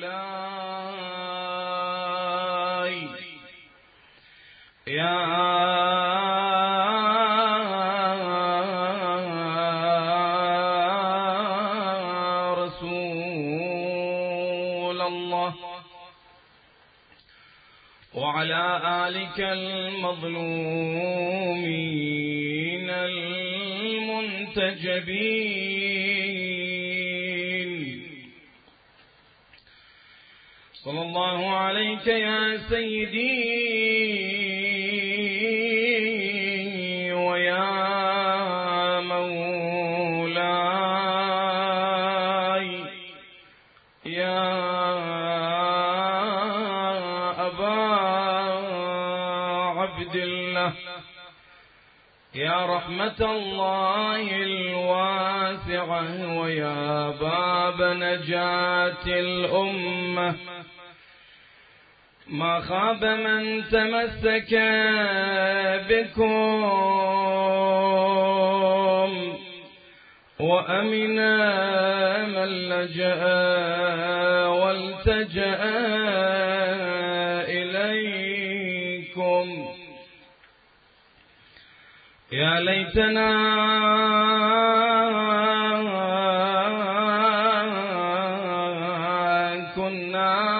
مولاي يا رسول الله وعلى آلك المظلومين المنتجبين صلى الله عليك يا سيدي ويا مولاي يا أبا عبد الله يا رحمة الله الواسعة ويا باب نجاة الأمة ما خاب من تمسك بكم وأمن من لجأ والتجأ إليكم يا ليتنا كنا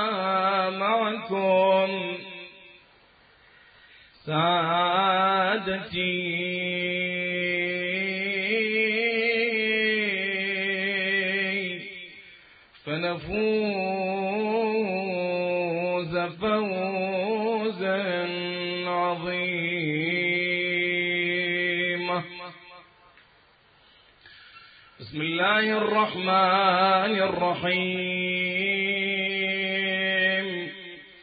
معكم سادتي فنفوز فوزا عظيما. بسم الله الرحمن الرحيم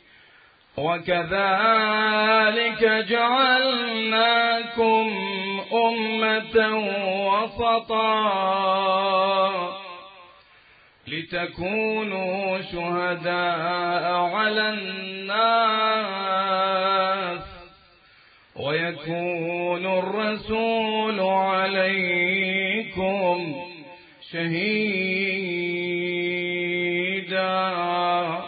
وكذلك جعلناكم أمة وسطا لتكونوا شهداء على الناس ويكون الرسول عليكم شهيدا.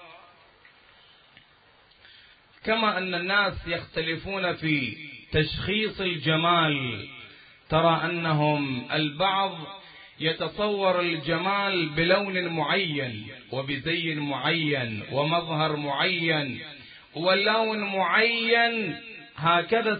كما أن الناس يختلفون في تشخيص الجمال، ترى أنهم البعض يتصور الجمال بلون معين وبزي معين ومظهر معين ولون معين. هكذا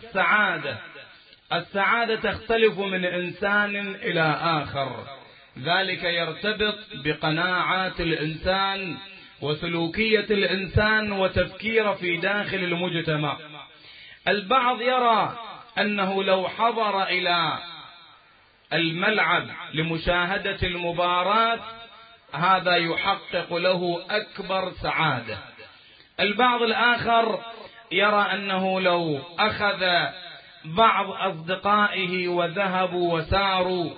السعادة تختلف من إنسان إلى آخر، ذلك يرتبط بقناعات الإنسان وسلوكية الإنسان وتفكير في داخل المجتمع. البعض يرى أنه لو حضر إلى الملعب لمشاهدة المباراة هذا يحقق له أكبر سعادة. البعض الآخر يرى أنه لو أخذ بعض أصدقائه وذهبوا وساروا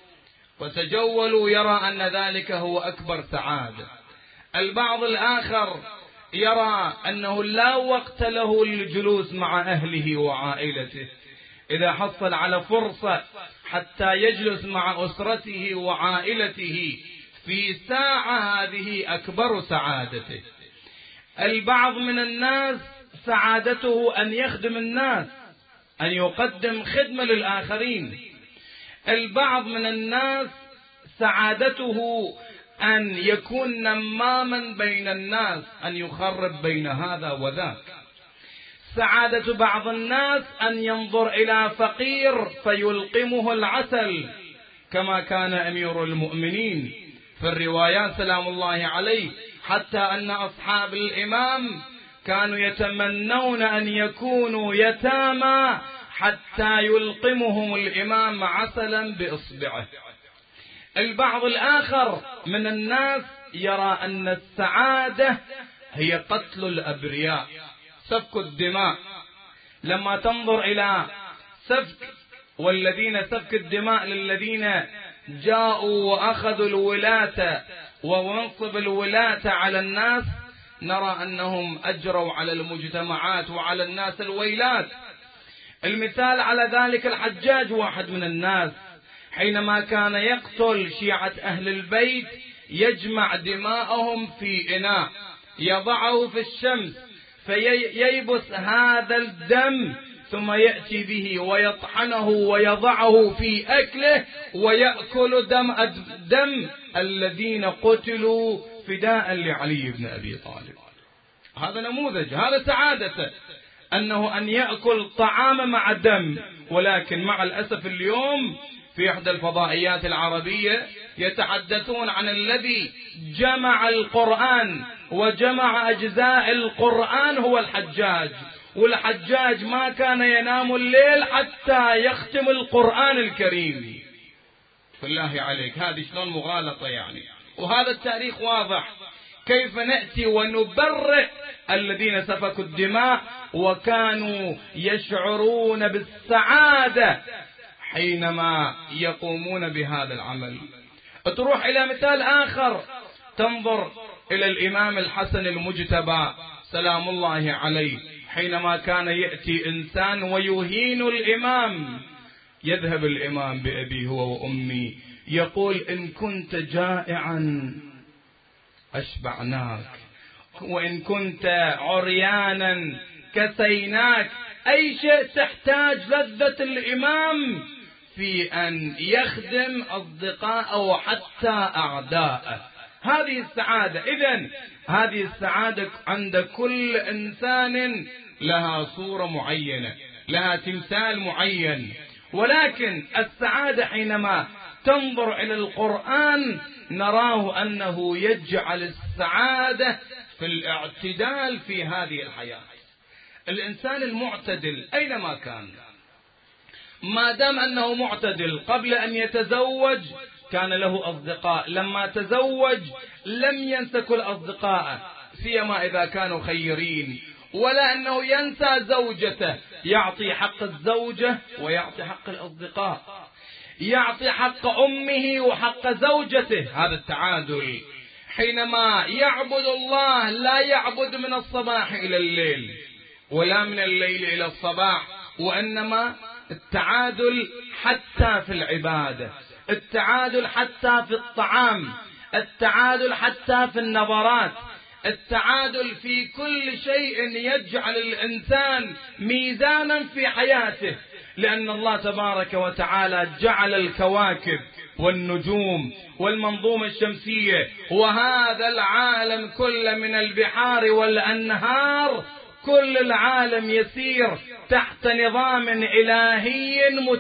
وتجولوا يرى أن ذلك هو أكبر سعادة. البعض الآخر يرى أنه لا وقت له للجلوس مع أهله وعائلته، إذا حصل على فرصة حتى يجلس مع أسرته وعائلته في ساعة هذه أكبر سعادته. البعض من الناس سعادته أن يخدم الناس، أن يقدم خدمة للآخرين. البعض من الناس سعادته أن يكون نماما بين الناس، أن يخرب بين هذا وذاك. سعادة بعض الناس أن ينظر إلى فقير فيلقمه العسل، كما كان أمير المؤمنين في الروايات سلام الله عليه، حتى أن أصحاب الإمام كانوا يتمنون أن يكونوا يتامى حتى يلقمهم الإمام عسلا بإصبعه. البعض الآخر من الناس يرى أن السعادة هي قتل الأبرياء، سفك الدماء. لما تنظر إلى سفك الدماء للذين جاءوا وأخذوا الولاة ومنصب الولاة على الناس، نرى أنهم أجروا على المجتمعات وعلى الناس الويلات. المثال على ذلك الحجاج، واحد من الناس حينما كان يقتل شيعة أهل البيت يجمع دماءهم في إناء يضعه في الشمس فييبس هذا الدم، ثم يأتي به ويطحنه ويضعه في أكله ويأكل دم الذين قتلوا فداء لعلي بن أبي طالب. هذا نموذج، هذا سعادته، أنه أن يأكل طعام مع دم. ولكن مع الأسف اليوم في إحدى الفضائيات العربية يتحدثون عن الذي جمع القرآن وجمع أجزاء القرآن هو الحجاج، والحجاج ما كان ينام الليل حتى يختم القرآن الكريم. بالله عليك، هذه شلون مغالطة يعني. وهذا التاريخ واضح، كيف نأتي ونبرئ الذين سفكوا الدماء وكانوا يشعرون بالسعادة حينما يقومون بهذا العمل. تروح إلى مثال آخر، تنظر إلى الإمام الحسن المجتبى سلام الله عليه، حينما كان يأتي إنسان ويهين الإمام، يذهب الإمام بأبي هو وأمي يقول إن كنت جائعا أشبعناك، وإن كنت عريانا كسيناك. أي شيء تحتاج لذة الإمام في أن يخدم أصدقاءه وحتى أعداءه. هذه السعادة. إذن هذه السعادة عند كل إنسان لها صورة معينة، لها تمثال معين. ولكن السعادة حينما تنظر إلى القرآن نراه أنه يجعل السعادة في الاعتدال في هذه الحياة. الإنسان المعتدل أينما كان، ما دام أنه معتدل، قبل أن يتزوج كان له أصدقاء، لما تزوج لم ينسى كل أصدقائه سيما إذا كانوا خيرين، ولا أنه ينسى زوجته، يعطي حق الزوجة ويعطي حق الأصدقاء، يعطي حق أمه وحق زوجته. هذا التعادل. حينما يعبد الله لا يعبد من الصباح إلى الليل ولا من الليل إلى الصباح، وإنما التعادل حتى في العبادة، التعادل حتى في الطعام، التعادل حتى في النظرات، التعادل في كل شيء يجعل الإنسان ميزانا في حياته. لأن الله تبارك وتعالى جعل الكواكب والنجوم والمنظومة الشمسية وهذا العالم كل من البحار والأنهار، كل العالم يسير تحت نظام إلهي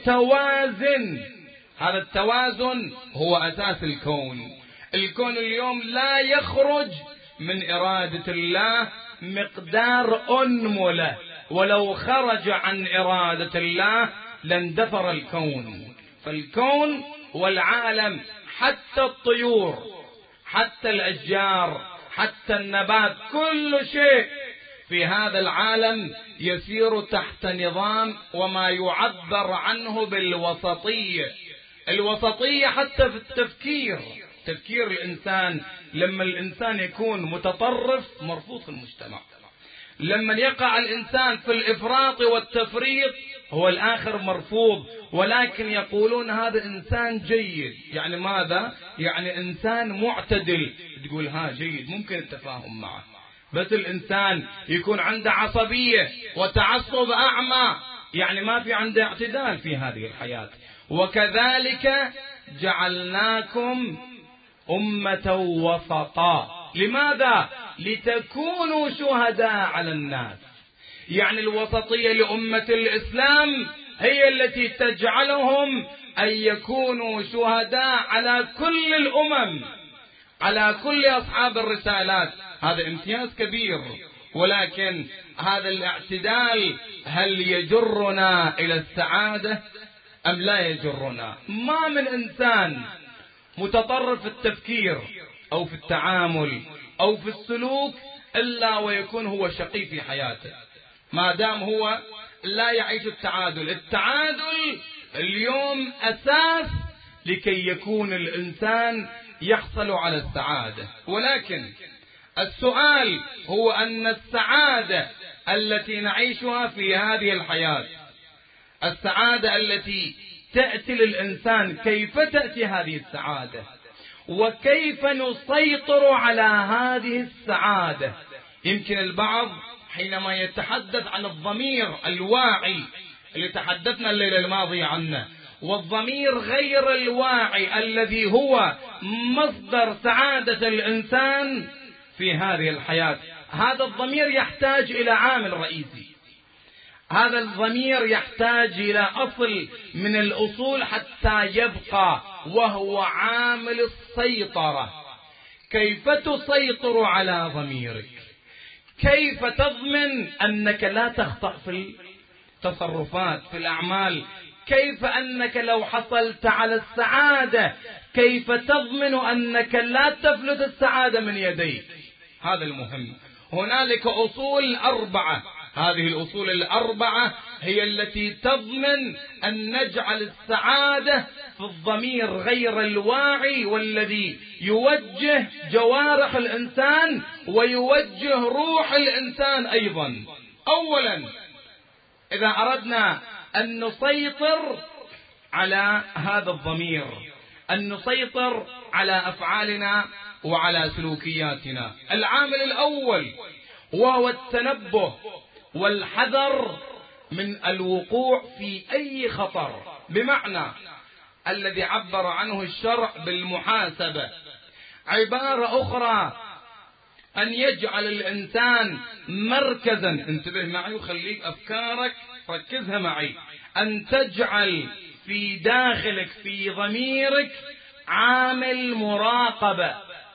متوازن. هذا التوازن هو أساس الكون. الكون اليوم لا يخرج من إرادة الله مقدار أنملة، ولو خرج عن إرادة الله لاندثر الكون. فالكون والعالم، حتى الطيور، حتى الأشجار، حتى النبات، كل شيء في هذا العالم يسير تحت نظام وما يعبر عنه بالوسطية. الوسطية حتى في التفكير، تفكير الإنسان. لما الإنسان يكون متطرف مرفوض في المجتمع، لما يقع الإنسان في الإفراط والتفريط هو الآخر مرفوض. ولكن يقولون هذا إنسان جيد، يعني ماذا؟ يعني إنسان معتدل، تقول ها جيد، ممكن التفاهم معه. بس الإنسان يكون عنده عصبية وتعصب أعمى، يعني ما في عنده اعتدال في هذه الحياة. وكذلك جعلناكم أمة وسطا. لماذا؟ لتكونوا شهداء على الناس. يعني الوسطية لأمة الإسلام هي التي تجعلهم أن يكونوا شهداء على كل الأمم، على كل أصحاب الرسالات. هذا امتياز كبير. ولكن هذا الاعتدال هل يجرنا إلى السعادة أم لا يجرنا؟ ما من إنسان متطرف في التفكير أو في التعامل أو في السلوك إلا ويكون هو شقي في حياته، ما دام هو لا يعيش التعادل. التعادل اليوم أساس لكي يكون الإنسان يحصل على السعادة. ولكن السؤال هو أن السعادة التي نعيشها في هذه الحياة، السعادة التي تأتي للإنسان، كيف تأتي هذه السعادة؟ وكيف نسيطر على هذه السعادة. يمكن البعض حينما يتحدث عن الضمير الواعي اللي تحدثنا الليلة الماضية عنه، والضمير غير الواعي الذي هو مصدر سعادة الإنسان في هذه الحياة، هذا الضمير يحتاج إلى عامل رئيسي. هذا الضمير يحتاج إلى أصل من الأصول حتى يبقى، وهو عامل السيطرة. كيف تسيطر على ضميرك؟ كيف تضمن أنك لا تخطأ في التصرفات في الأعمال؟ كيف أنك لو حصلت على السعادة كيف تضمن أنك لا تفلت السعادة من يديك؟ هذا المهم. هنالك أصول 4، هذه الأصول 4 هي التي تضمن أن نجعل السعادة في الضمير غير الواعي، والذي يوجه جوارح الإنسان ويوجه روح الإنسان أيضا. أولا، إذا أردنا أن نسيطر على هذا الضمير، أن نسيطر على أفعالنا وعلى سلوكياتنا، العامل الأول وهو التنبه والحذر من الوقوع في أي خطر، بمعنى الذي عبر عنه الشرع بالمحاسبة. عبارة أخرى أن يجعل الإنسان مركزا، انتبه معي وخليك أفكارك ركزها معي، أن تجعل في داخلك في ضميرك عامل مراقبة،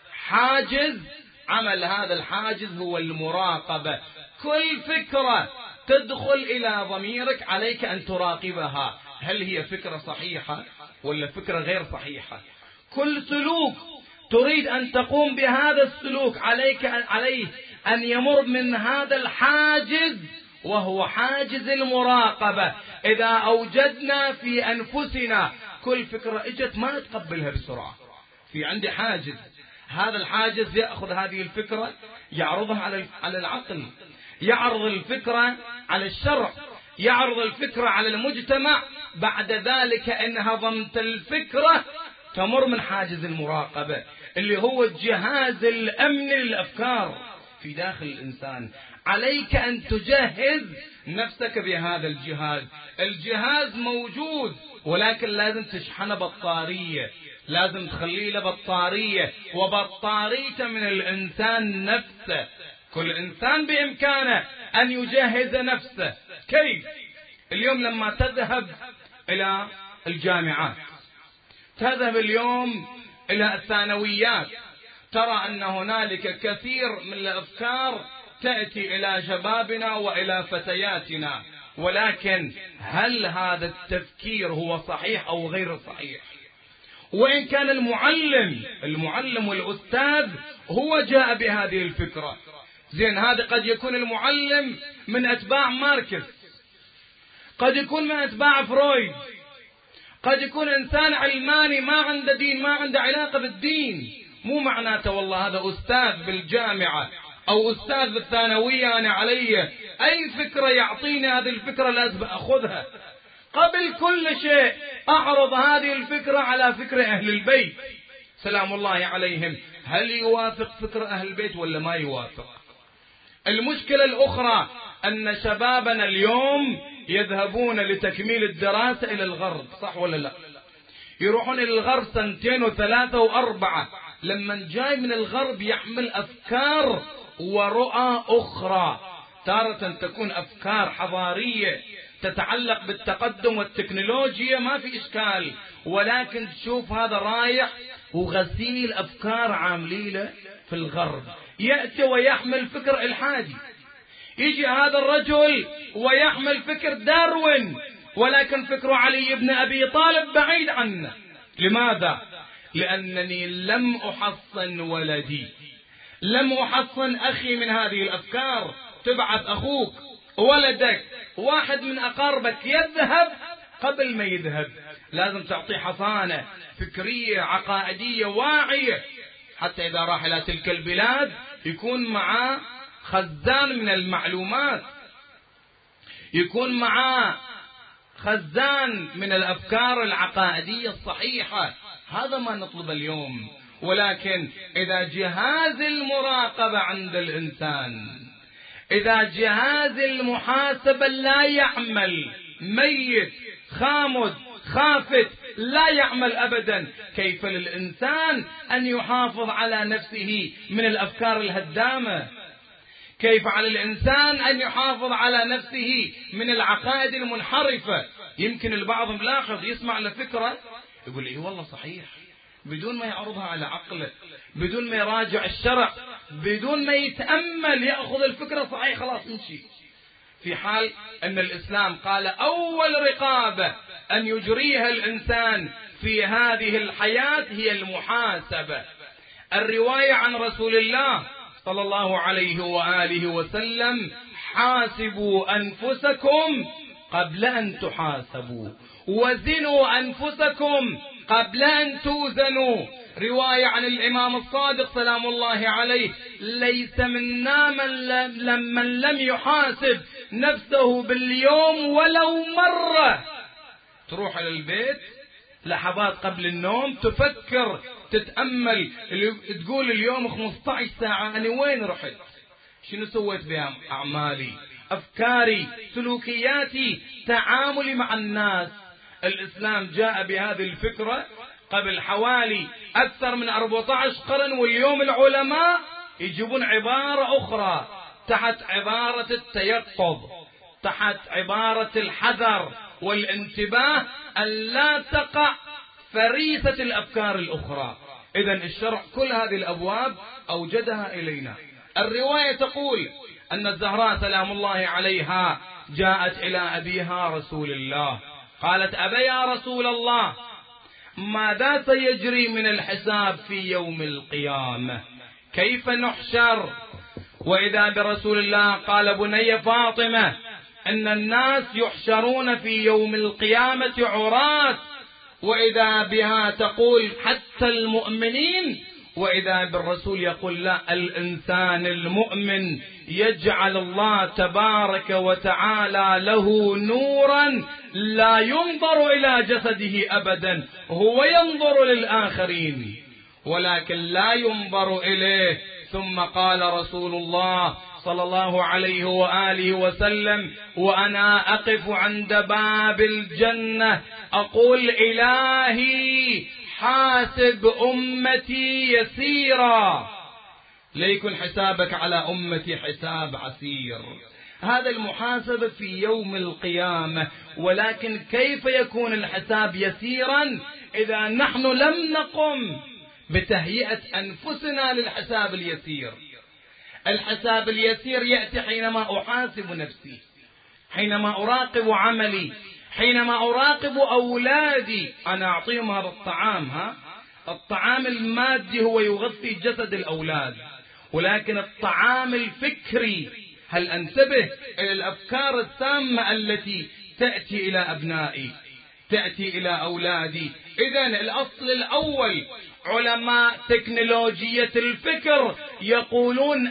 حاجز. عمل هذا الحاجز هو المراقبة. كل فكرة تدخل إلى ضميرك عليك أن تراقبها، هل هي فكرة صحيحة ولا فكرة غير صحيحة؟ كل سلوك تريد أن تقوم بهذا السلوك عليه أن يمر من هذا الحاجز، وهو حاجز المراقبة. إذا أوجدنا في أنفسنا كل فكرة اجت ما نتقبلها بسرعة، في عندي حاجز، هذا الحاجز يأخذ هذه الفكرة يعرضها على العقل، يعرض الفكرة على الشرع، يعرض الفكرة على المجتمع. بعد ذلك إن هضمت الفكرة تمر من حاجز المراقبة اللي هو الجهاز الأمني للأفكار في داخل الإنسان. عليك أن تجهز نفسك بهذا الجهاز. الجهاز موجود ولكن لازم تشحنه بطارية، لازم تخليه له بطارية، وبطاريته من الإنسان نفسه. كل إنسان بإمكانه أن يجهز نفسه. كيف؟ اليوم لما تذهب إلى الجامعات، تذهب اليوم إلى الثانويات، ترى أن هنالك كثير من الأفكار تأتي إلى شبابنا وإلى فتياتنا، ولكن هل هذا التفكير هو صحيح أو غير صحيح؟ وإن كان المعلم والأستاذ هو جاء بهذه الفكرة، زين هذا قد يكون المعلم من أتباع ماركس، قد يكون من أتباع فرويد، قد يكون إنسان علماني ما عنده دين، ما عنده علاقة بالدين. مو معناته والله هذا أستاذ بالجامعة أو أستاذ بالثانوية أنا علي أي فكرة يعطيني هذه الفكرة لازم أخذها. قبل كل شيء أعرض هذه الفكرة على فكر أهل البيت سلام الله عليهم، هل يوافق فكر أهل البيت ولا ما يوافق؟ المشكلة الأخرى أن شبابنا اليوم يذهبون لتكميل الدراسة إلى الغرب، صح ولا لا؟ يروحون إلى الغرب 2 و3 و4، لما جاي من الغرب يحمل أفكار ورؤى أخرى، تارة تكون أفكار حضارية تتعلق بالتقدم والتكنولوجيا ما في إشكال، ولكن تشوف هذا رايح وغسيل أفكار عامليله في الغرب، يأتي ويحمل فكر إلحادي. يجي هذا الرجل ويحمل فكر داروين، ولكن فكر علي بن أبي طالب بعيد عنه. لماذا؟ لأنني لم أحصن ولدي، لم أحصن أخي من هذه الأفكار. تبعث أخوك ولدك واحد من أقاربك يذهب، قبل ما يذهب لازم تعطيه حصانة فكرية عقائدية واعية، حتى إذا راح إلى تلك البلاد يكون معاه خزان من المعلومات، يكون معاه خزان من الأفكار العقائدية الصحيحة. هذا ما نطلب اليوم. ولكن إذا جهاز المراقبة عند الإنسان، إذا جهاز المحاسبة لا يعمل، ميت خامد خافت لا يعمل أبدا، كيف للإنسان أن يحافظ على نفسه من الأفكار الهدامة؟ كيف على الإنسان أن يحافظ على نفسه من العقائد المنحرفة؟ يمكن البعض ملاحظ يسمع لفكرة يقول إيه والله صحيح، بدون ما يعرضها على عقله، بدون ما يراجع الشرع، بدون ما يتأمل يأخذ الفكرة صحيح خلاص يمشي. في حال أن الإسلام قال أول رقابة أن يجريها الإنسان في هذه الحياة هي المحاسبة. الرواية عن رسول الله صلى الله عليه وآله وسلم: حاسبوا أنفسكم قبل أن تحاسبوا، وزنوا أنفسكم قبل أن توزنوا. رواية عن الإمام الصادق سلام الله عليه: ليس منا من لم يحاسب نفسه باليوم ولو مرة. تروح على البيت لحظات قبل النوم تفكر تتأمل، تقول اليوم 15 ساعة أنا وين رحت؟ شنو سويت بأعمالي، أفكاري، سلوكياتي، تعاملي مع الناس؟ الإسلام جاء بهذه الفكرة قبل حوالي أكثر من 14 قرن، واليوم العلماء يجيبون عبارة أخرى تحت عبارة التيقظ، تحت عبارة الحذر والانتباه أن لا تقع فريسة الأفكار الأخرى. إذن الشرع كل هذه الأبواب أوجدها إلينا. الرواية تقول أن الزهراء سلام الله عليها جاءت إلى أبيها رسول الله، قالت: أبا يا رسول الله، ماذا سيجري من الحساب في يوم القيامة؟ كيف نحشر؟ وإذا برسول الله قال: بني فاطمة، أن الناس يحشرون في يوم القيامة عراة. وإذا بها تقول: حتى المؤمنين. وإذا بالرسول يقول: لا، الإنسان المؤمن يجعل الله تبارك وتعالى له نورا لا ينظر إلى جسده أبدا، هو ينظر للآخرين ولكن لا ينظر إليه. ثم قال رسول الله صلى الله عليه وآله وسلم: وأنا أقف عند باب الجنة أقول: إلهي حاسب أمتي يسيرا، ليكن حسابك على أمتي حساب عسير. هذا المحاسبة في يوم القيامة. ولكن كيف يكون الحساب يسيرا إذا نحن لم نقم بتهيئة أنفسنا للحساب اليسير؟ الحساب اليسير يأتي حينما أحاسب نفسي، حينما أراقب عملي، حينما أراقب أولادي. أنا أعطيهم هذا الطعام، الطعام المادي هو يغذي جسد الأولاد، ولكن الطعام الفكري، هل أنتبه إلى الأفكار السامة التي تأتي إلى أبنائي، تأتي إلى أولادي؟ إذن الأصل الأول علماء تكنولوجية الفكر يقولون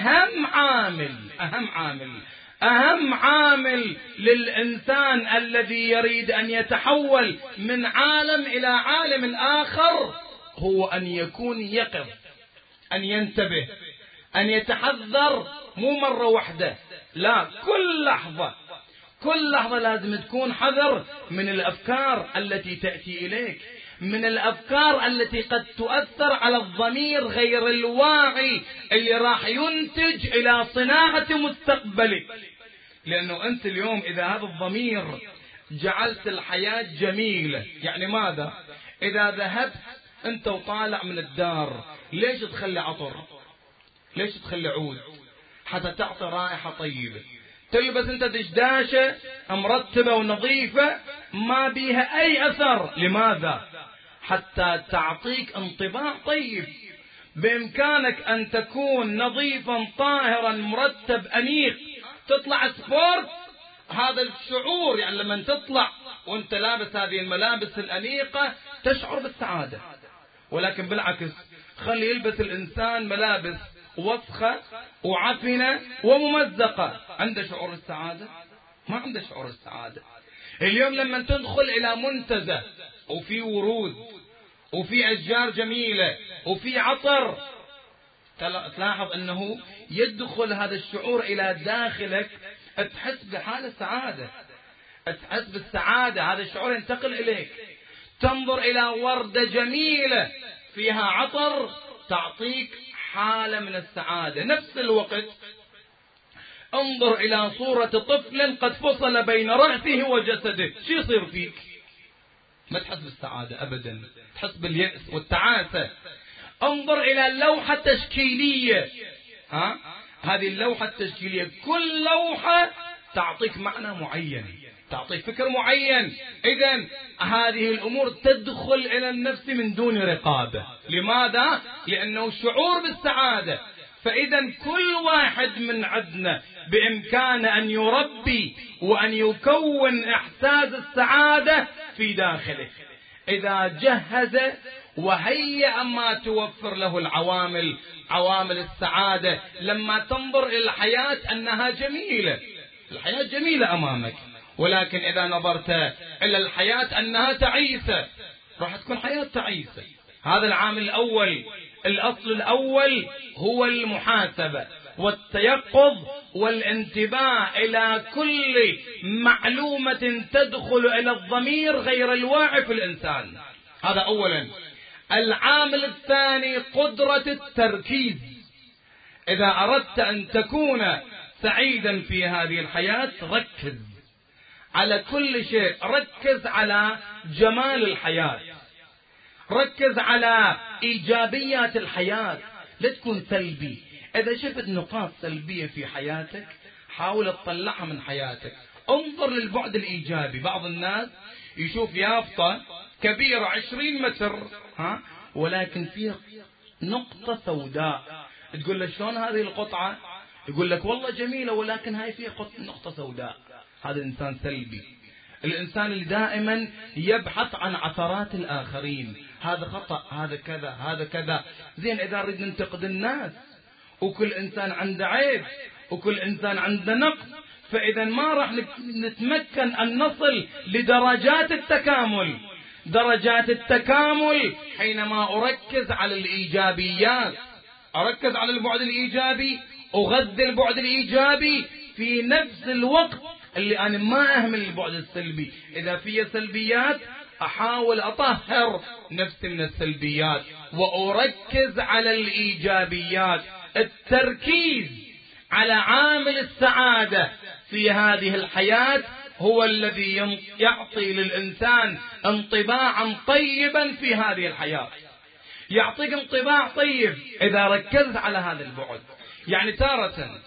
أهم عامل للإنسان الذي يريد أن يتحول من عالم إلى عالم آخر هو أن يكون يقظ، أن ينتبه، أن يتحذر، مو مرة واحدة، لا، كل لحظة لازم تكون حذر من الأفكار التي تأتي إليك، من الأفكار التي قد تؤثر على الضمير غير الواعي اللي راح ينتج إلى صناعة مستقبلك. لأنه أنت اليوم إذا هذا الضمير جعلت الحياة جميلة، يعني ماذا؟ إذا ذهبت أنت وطالع من الدار، ليش تخلي عطر؟ ليش تخلي عود؟ حتى تعطي رائحة طيبة. تلبس أنت دشداشة مرتبة ونظيفة ما بيها أي أثر، لماذا؟ حتى تعطيك انطباع طيب. بإمكانك أن تكون نظيفا طاهرا مرتب أنيق، تطلع سبورت، هذا الشعور، يعني لما تطلع وانت لابس هذه الملابس الأنيقة تشعر بالسعادة. ولكن بالعكس، خلي يلبس الإنسان ملابس وسخة وعفنة وممزقة، عنده شعور السعادة؟ ما عنده شعور السعادة. اليوم لما تدخل إلى منتزه وفي ورود وفي أشجار جميلة وفي عطر، تلاحظ أنه يدخل هذا الشعور إلى داخلك، تحس بحالة سعادة، تحس بالسعادة، هذا الشعور ينتقل إليك. تنظر إلى وردة جميلة فيها عطر تعطيك حالة من السعادة. نفس الوقت انظر إلى صورة طفل قد فصل بين رأسه وجسده، شو يصير فيك؟ ما تحس بالسعادة أبدا، تحس باليأس والتعاسة. انظر إلى اللوحة التشكيلية، هذه اللوحة التشكيلية كل لوحة تعطيك معنى معين، تعطيك فكر معين. إذن هذه الأمور تدخل إلى النفس من دون رقابة. لماذا؟ لأنه شعور بالسعادة. فإذا كل واحد من عندنا بإمكانه أن يربي وأن يكون إحساس السعادة في داخله إذا جهز وهيأ ما توفر له العوامل، عوامل السعادة. لما تنظر إلى الحياة أنها جميلة، الحياة جميلة أمامك، ولكن إذا نظرت إلى الحياة أنها تعيسة، راح تكون حياة تعيسة. هذا العامل الأول. الأصل الأول هو المحاسبة والتيقظ والانتباه إلى كل معلومة تدخل إلى الضمير غير الواعي في الإنسان. هذا أولا. العامل الثاني قدرة التركيز. إذا أردت أن تكون سعيدا في هذه الحياة ركز على كل شيء، ركز على جمال الحياة، ركز على إيجابيات الحياة، لا تكون سلبي. إذا شفت نقاط سلبية في حياتك حاول تطلعها من حياتك، انظر للبعد الإيجابي. بعض الناس يشوف يافطة كبيرة 20 متر ولكن فيها نقطة سوداء، تقول له شلون هذه القطعة؟ يقول لك والله جميلة ولكن هاي فيها نقطة سوداء. هذا إنسان سلبي. الإنسان اللي دائما يبحث عن عثرات الآخرين، هذا خطأ، هذا كذا، هذا كذا. زين إذا نريد ننتقد الناس، وكل إنسان عنده عيب وكل إنسان عنده نقص، فإذا ما راح نتمكن أن نصل لدرجات التكامل. درجات التكامل حينما أركز على الإيجابيات، أركز على البعد الإيجابي، أغذي البعد الإيجابي في نفس الوقت اللي أنا ما أهمل البعد السلبي. إذا في سلبيات أحاول أطهر نفسي من السلبيات وأركز على الإيجابيات. التركيز على عامل السعادة في هذه الحياة هو الذي يعطي للإنسان انطباعا طيبا في هذه الحياة. يعطيك انطباع طيب إذا ركزت على هذا البعد. يعني تارة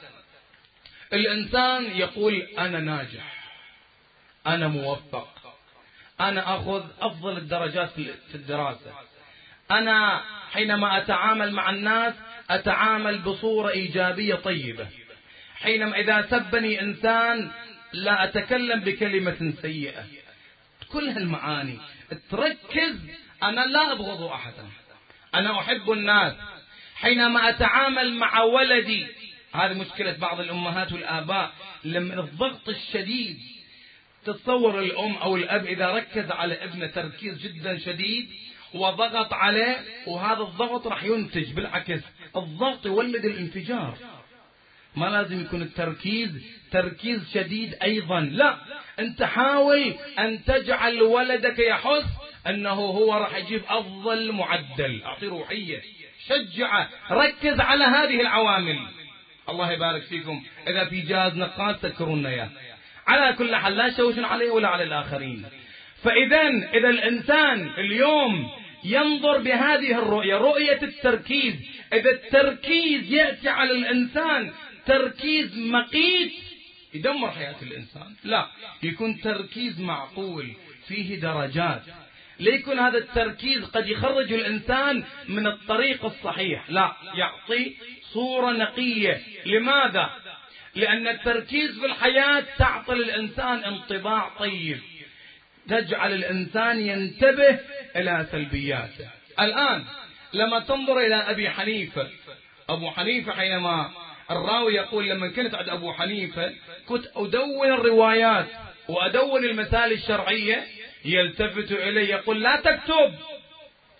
الإنسان يقول أنا ناجح، أنا موفق، أنا أخذ أفضل الدرجات في الدراسة، أنا حينما أتعامل مع الناس أتعامل بصورة إيجابية طيبة، حينما إذا سبني إنسان لا أتكلم بكلمة سيئة. كل هالمعاني تركز. أنا لا أبغض أحدا، أنا أحب الناس. حينما أتعامل مع ولدي، هذه مشكلة بعض الأمهات والآباء، لما الضغط الشديد، تتصور الأم أو الأب إذا ركز على ابنه تركيز جدا شديد وضغط عليه، وهذا الضغط راح ينتج بالعكس، الضغط يولد الانفجار. ما لازم يكون التركيز تركيز شديد أيضا، لا، أنت حاول أن تجعل ولدك يحس أنه هو راح يجيب أفضل معدل. أعطي روحية، شجعه، ركز على هذه العوامل. الله يبارك فيكم. إذا في جهاز نقاش سكرونا إياه. على كل حال لا شوشن عليه ولا على الآخرين. فإذا الإنسان اليوم ينظر بهذه الرؤية، رؤية التركيز. إذا التركيز يأتي على الإنسان تركيز مقيت يدمر حياة الإنسان، لا، يكون تركيز معقول فيه درجات. ليكون هذا التركيز قد يخرج الإنسان من الطريق الصحيح، لا، يعطي صورة نقية. لماذا؟ لأن التركيز في الحياة تعطي الإنسان انطباع طيب، تجعل الإنسان ينتبه إلى سلبياته. الآن لما تنظر إلى أبي حنيفة، أبو حنيفة حينما الراوي يقول لما كنت عند أبو حنيفة كنت أدون الروايات وأدون المسائل الشرعية، يلتفت إلي يقول لا تكتب،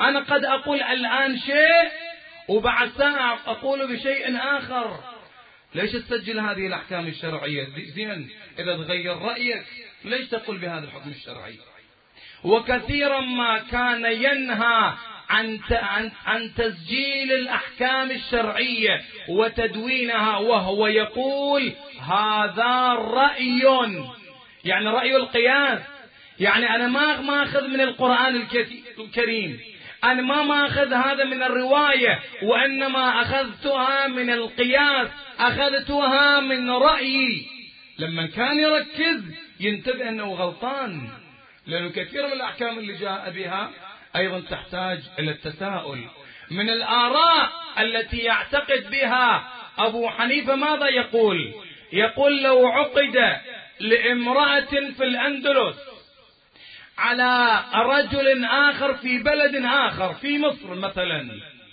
أنا قد أقول الآن شيء وبعد ساعة أقول بشيء آخر. ليش تسجل هذه الأحكام الشرعية؟ زين إذا تغير رأيك ليش تقول بهذا الحكم الشرعي؟ وكثيرا ما كان ينهى عن تسجيل الأحكام الشرعية وتدوينها، وهو يقول هذا رأي، يعني رأي القياس، يعني أنا ما أخذ من القرآن الكريم، أنا ما أخذ هذا من الرواية، وإنما أخذتها من القياس، أخذتها من رأيي. لما كان يركز ينتبه أنه غلطان، لأنه كثير من الأحكام اللي جاء بها أيضا تحتاج إلى التساؤل. من الآراء التي يعتقد بها أبو حنيفة ماذا يقول؟ يقول لو عقد لامرأة في الأندلس على رجل آخر في بلد آخر في مصر مثلا،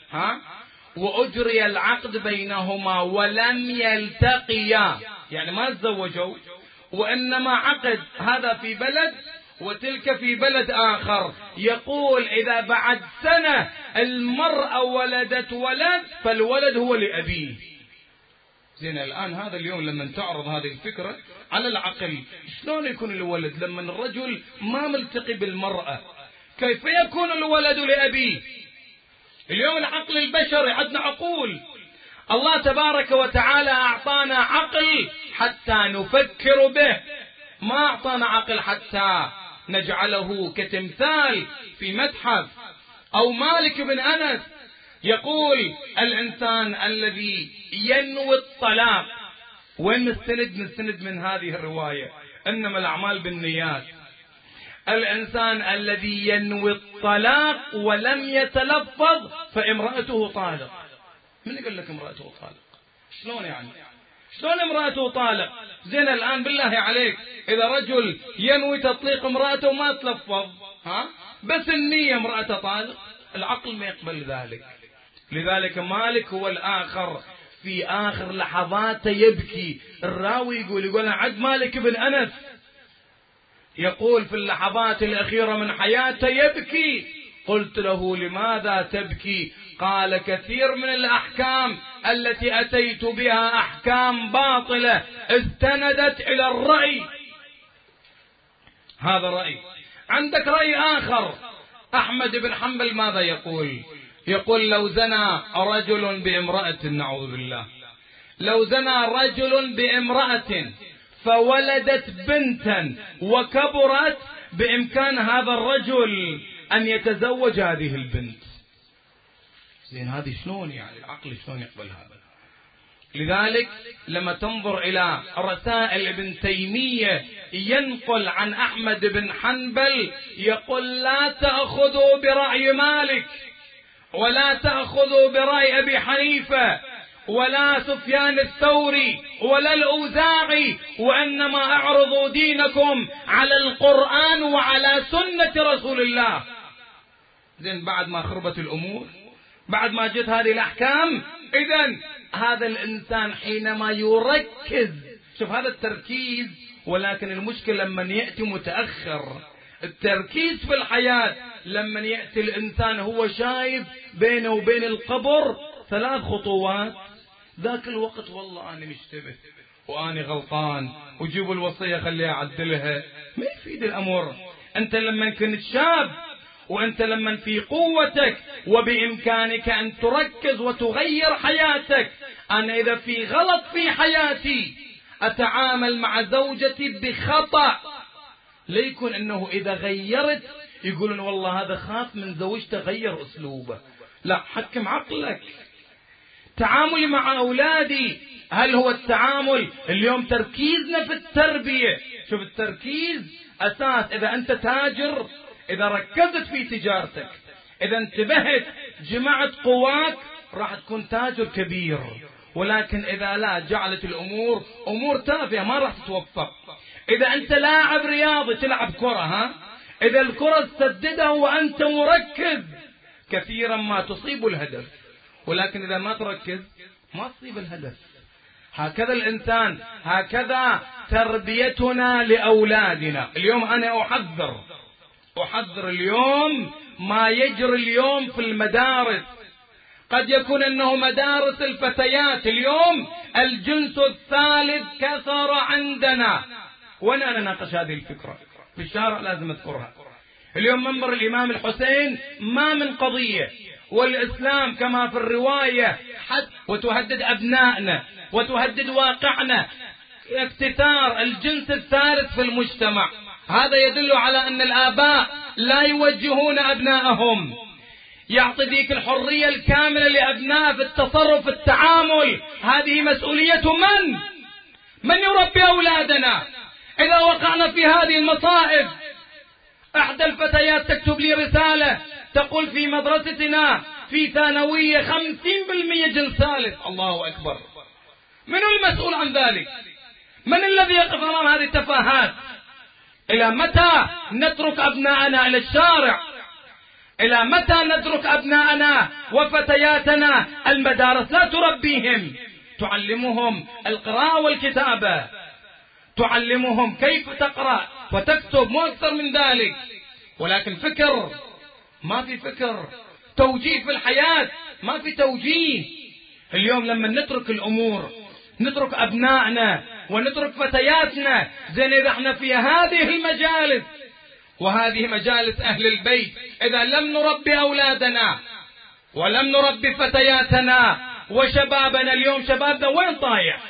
وأجري العقد بينهما ولم يلتقيا، يعني ما تزوجوا، وإنما عقد هذا في بلد وتلك في بلد آخر، يقول إذا بعد سنة المرأة ولدت ولد فالولد هو لأبيه. زين الآن هذا اليوم لما تعرض هذه الفكرة على العقل، شلون يكون الولد لما الرجل ما ملتقي بالمرأة؟ كيف يكون الولد لأبيه؟ اليوم العقل البشري عندنا عقول، الله تبارك وتعالى أعطانا عقل حتى نفكر به، ما أعطانا عقل حتى نجعله كتمثال في متحف. أو مالك بن أنس يقول الإنسان الذي ينوي الطلاق، وين نستند من هذه الرواية؟ إنما الأعمال بالنيات. الإنسان الذي ينوي الطلاق ولم يتلفظ فامرأته طالق. من قال لك امرأته طالق؟ شلون يعني؟ شلون امرأته طالق؟ زين الآن بالله عليك إذا رجل ينوي تطليق امرأته وما تلفظ، بس النية امرأته طالق، العقل ما يقبل ذلك. لذلك مالك هو الآخر في آخر لحظاته يبكي. الراوي يقول عد مالك بن أنس يقول في اللحظات الأخيرة من حياته يبكي. قلت له لماذا تبكي؟ قال كثير من الأحكام التي أتيت بها أحكام باطلة استندت إلى الرأي. هذا رأي. عندك رأي آخر، أحمد بن حنبل ماذا يقول؟ يقول لو زنى رجل بامرأة، نعوذ بالله، لو زنى رجل بامرأة فولدت بنتا وكبرت، بإمكان هذا الرجل أن يتزوج هذه البنت. زين هذه شلون يعني العقل شلون يقبل هذا؟ لذلك لما تنظر إلى رسائل ابن تيمية ينقل عن أحمد بن حنبل يقول لا تأخذوا برأي مالك ولا تأخذوا برأي أبي حنيفة ولا سفيان الثوري ولا الأوزاعي، وإنما أعرضوا دينكم على القرآن وعلى سنة رسول الله. زين بعد ما خربت الأمور، بعد ما جت هذه الأحكام، إذن هذا الإنسان حينما يركز، شوف هذا التركيز، ولكن المشكلة لما يأتي متأخر. التركيز في الحياة لما يأتي الإنسان هو شايف بينه وبين القبر 3 خطوات، ذاك الوقت والله أنا مشتبه وأنا غلطان وجيبوا الوصية خليها أعدلها، ما يفيد الأمر. أنت لما كنت شاب وأنت لما في قوتك وبإمكانك أن تركز وتغير حياتك. أنا إذا في غلط في حياتي أتعامل مع زوجتي بخطأ، ليكن أنه إذا غيرت يقولون والله هذا خاف من زوجته غير أسلوبه. لا، حكم عقلك. تعاملي مع أولادي هل هو التعامل اليوم تركيزنا في التربية؟ شوف التركيز أساس. إذا أنت تاجر، إذا ركزت في تجارتك، إذا انتبهت جمعت قواك، راح تكون تاجر كبير. ولكن إذا لا جعلت الأمور أمور تافهة ما راح تتوفق. إذا أنت لاعب رياضي تلعب كرة، إذا الكرة تسددها وأنت مركز كثيرا ما تصيب الهدف، ولكن إذا ما تركز ما تصيب الهدف. هكذا الإنسان، هكذا تربيتنا لأولادنا. اليوم أنا أحذر اليوم ما يجري اليوم في المدارس. قد يكون أنه مدارس الفتيات اليوم الجنس الثالث كثر عندنا، وأنا نناقش هذه الفكرة في الشارع، لازم أذكرها. اليوم منبر الإمام الحسين ما من قضية، والإسلام كما في الرواية وتهدد أبنائنا وتهدد واقعنا اكتثار الجنس الثالث في المجتمع. هذا يدل على أن الآباء لا يوجهون أبنائهم، يعطي ذيك الحرية الكاملة لأبناء في التصرف في التعامل. هذه مسؤولية من يربي أولادنا إذا وقعنا في هذه المصائب. أحدى الفتيات تكتب لي رسالة تقول في مدرستنا في ثانوية 50% جنس ثالث. الله أكبر. من المسؤول عن ذلك؟ من الذي يقف أمام هذه التفاهات؟ إلى متى نترك أبناءنا إلى الشارع؟ إلى متى نترك أبناءنا وفتياتنا المدارس لا تربيهم، تعلمهم القراءة والكتابة، تعلمهم كيف تقرأ وتكتب، مو أكثر من ذلك. ولكن فكر، ما في فكر. توجيه في الحياة، ما في توجيه. اليوم لما نترك الأمور، نترك أبنائنا ونترك فتياتنا، زين إذا احنا في هذه المجالس، وهذه مجالس أهل البيت، إذا لم نربي أولادنا ولم نربي فتياتنا وشبابنا اليوم، شبابنا وين طايح؟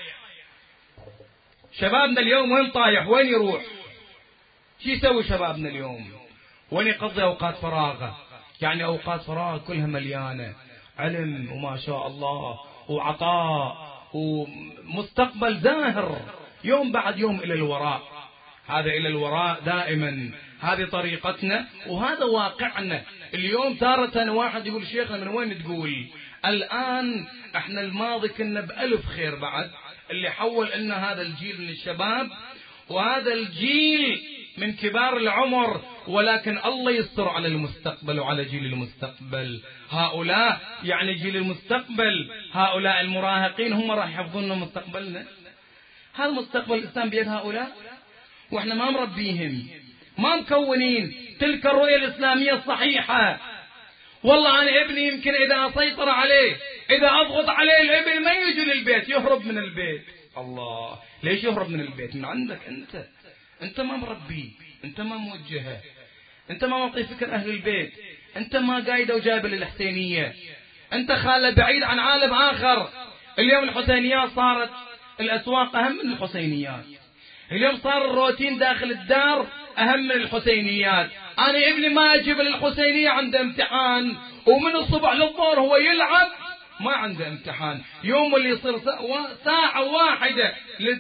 شبابنا اليوم وين طايح؟ وين يروح؟ شو يسوي شبابنا اليوم؟ وين يقضي أوقات فراغه؟ يعني أوقات فراغ كلها مليانة علم وما شاء الله وعطاء ومستقبل زاهر، يوم بعد يوم إلى الوراء. هذا إلى الوراء دائما، هذه طريقتنا وهذا واقعنا. اليوم تارة واحد يقول شيخنا من وين تقول؟ الآن احنا الماضي كنا بألف خير بعد، اللي حول لنا هذا الجيل من الشباب وهذا الجيل من كبار العمر، ولكن الله يستر على المستقبل وعلى جيل المستقبل. هؤلاء يعني جيل المستقبل، هؤلاء المراهقين هم راح يحفظون مستقبلنا. هذا مستقبل الإسلام بيد هؤلاء، واحنا ما مربيهم، ما مكونين تلك الرؤية الإسلامية الصحيحة. والله أنا ابني يمكن إذا أسيطر عليه، إذا أضغط عليه، الابن ما يجي للبيت، يهرب من البيت. الله، ليش يهرب من البيت؟ من عندك أنت ما مربي، أنت ما موجهه، أنت ما معطي فكر أهل البيت، أنت ما قايده وجايبه للحسينية، أنت خاله بعيد عن عالم آخر. اليوم الحسينيات صارت الأسواق أهم من الحسينيات، اليوم صار الروتين داخل الدار أهم من الحسينيات. أنا ابني ما أجيب للحسينية، عنده امتحان، ومن الصبح للظهر هو يلعب، ما عنده امتحان. يوم اللي يصير ساعة واحدة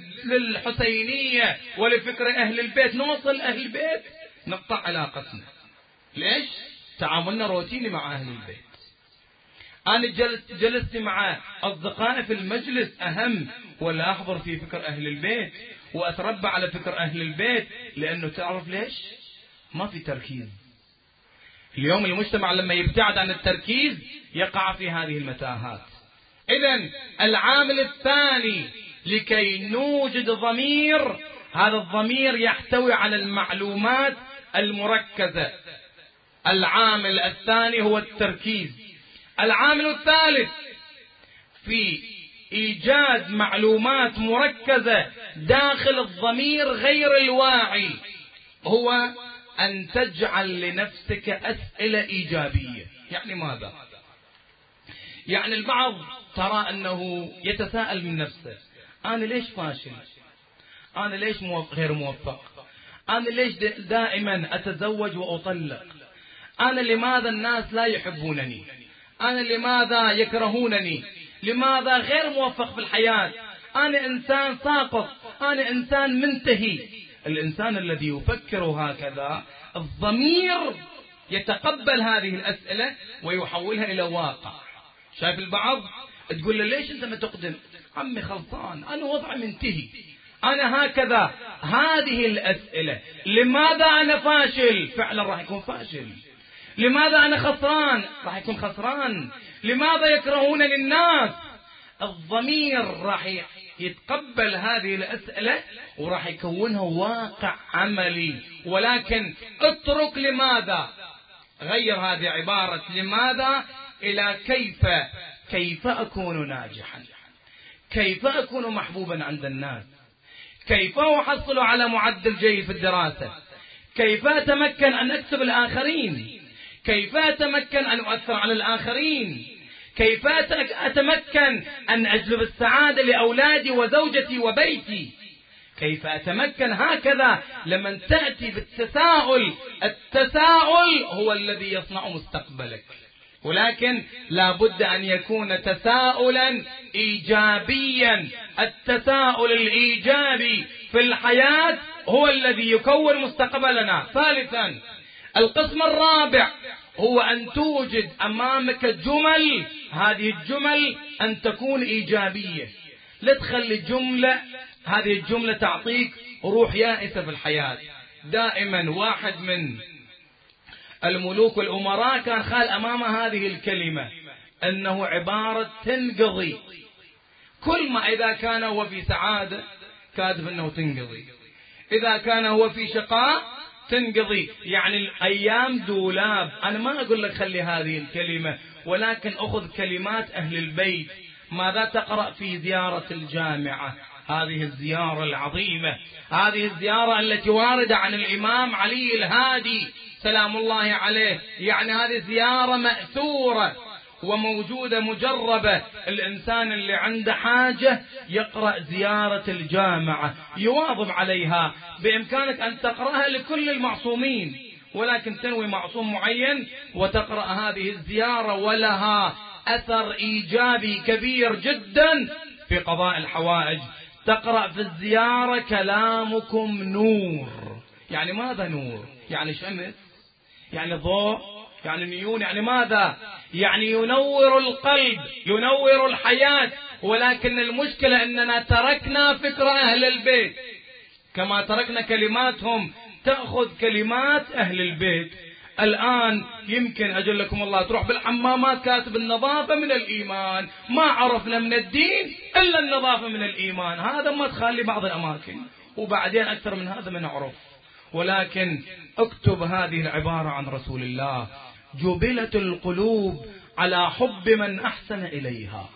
للحسينية ولفكر أهل البيت، نوصل أهل البيت نقطع علاقتنا. ليش؟ تعاملنا روتيني مع أهل البيت. أنا جلست مع أصدقائي في المجلس أهم، ولا أحضر في فكر أهل البيت وأتربى على فكر أهل البيت؟ لأنه تعرف ليش؟ ما في تركيز. اليوم المجتمع لما يبتعد عن التركيز يقع في هذه المتاهات. إذن العامل الثاني لكي نوجد ضمير، هذا الضمير يحتوي على المعلومات المركزة. العامل الثاني هو التركيز. العامل الثالث في إيجاد معلومات مركزة داخل الضمير غير الواعي هو أن تجعل لنفسك أسئلة إيجابية. يعني ماذا؟ يعني البعض ترى أنه يتساءل من نفسه: أنا ليش فاشل؟ أنا ليش غير موفق؟ أنا ليش دائما أتزوج وأطلق؟ أنا لماذا الناس لا يحبونني؟ أنا لماذا يكرهونني؟ لماذا غير موفق في الحياة؟ أنا إنسان ساقط، أنا إنسان منتهي. الإنسان الذي يفكر هكذا الضمير يتقبل هذه الأسئلة ويحولها إلى واقع. شايف البعض تقول له: ليش أنت ما تقدم؟ عمي خلصان، أنا وضعي منتهي، أنا هكذا. هذه الأسئلة: لماذا أنا فاشل؟ فعلا راح يكون فاشل. لماذا أنا خسران؟ راح يكون خسران. لماذا يكرهونني الناس؟ الضمير راح يتقبل هذه الأسئلة وراح يكونها واقع عملي. ولكن اترك لماذا، غير هذه عبارة لماذا إلى كيف أكون ناجحا، كيف أكون محبوبا عند الناس، كيف أحصل على معدل جيد في الدراسة، كيف أتمكن أن أكسب الآخرين، كيف أتمكن أن أؤثر على الآخرين، كيف أتمكن أن أجلب السعادة لأولادي وزوجتي وبيتي، كيف أتمكن. هكذا لمن تأتي بالتساؤل، التساؤل هو الذي يصنع مستقبلك، ولكن لا بد أن يكون تساؤلا إيجابيا. التساؤل الإيجابي في الحياة هو الذي يكون مستقبلنا. ثالثا، القسم الرابع هو أن توجد أمامك جمل، هذه الجمل أن تكون إيجابية. لا تخلي هذه الجملة تعطيك روح يائسة في الحياة. دائما واحد من الملوك والأمراء كان خال أمام هذه الكلمة أنه عبارة تنقضي. كل ما إذا كان هو في سعادة كاتب أنه تنقضي، إذا كان هو في شقاء تنقضي. يعني الأيام دولاب. أنا ما أقول لك خلي هذه الكلمة، ولكن أخذ كلمات أهل البيت. ماذا تقرأ في زيارة الجامعة؟ هذه الزيارة العظيمة، هذه الزيارة التي واردة عن الإمام علي الهادي سلام الله عليه. يعني هذه زيارة مأثورة وموجودة مجربة. الإنسان اللي عنده حاجة يقرأ زيارة الجامعة، يواظب عليها. بإمكانك أن تقرأها لكل المعصومين، ولكن تنوي معصوم معين وتقرأ هذه الزيارة، ولها أثر إيجابي كبير جدا في قضاء الحوائج. تقرأ في الزيارة كلامكم نور. يعني ماذا نور؟ يعني شمس، يعني ضوء، يعني نيون. يعني ماذا؟ يعني ينور القلب، ينور الحياة. ولكن المشكلة أننا تركنا فكر أهل البيت، كما تركنا كلماتهم تأخذ كلمات أهل البيت. الآن يمكن أجل لكم الله تروح بالحمامات كاتب النظافة من الإيمان. ما عرفنا من الدين إلا النظافة من الإيمان. هذا ما تخلي بعض الأماكن، وبعدين أكثر من هذا ما نعرف. ولكن اكتب هذه العبارة عن رسول الله: جبلت القلوب على حب من أحسن إليها.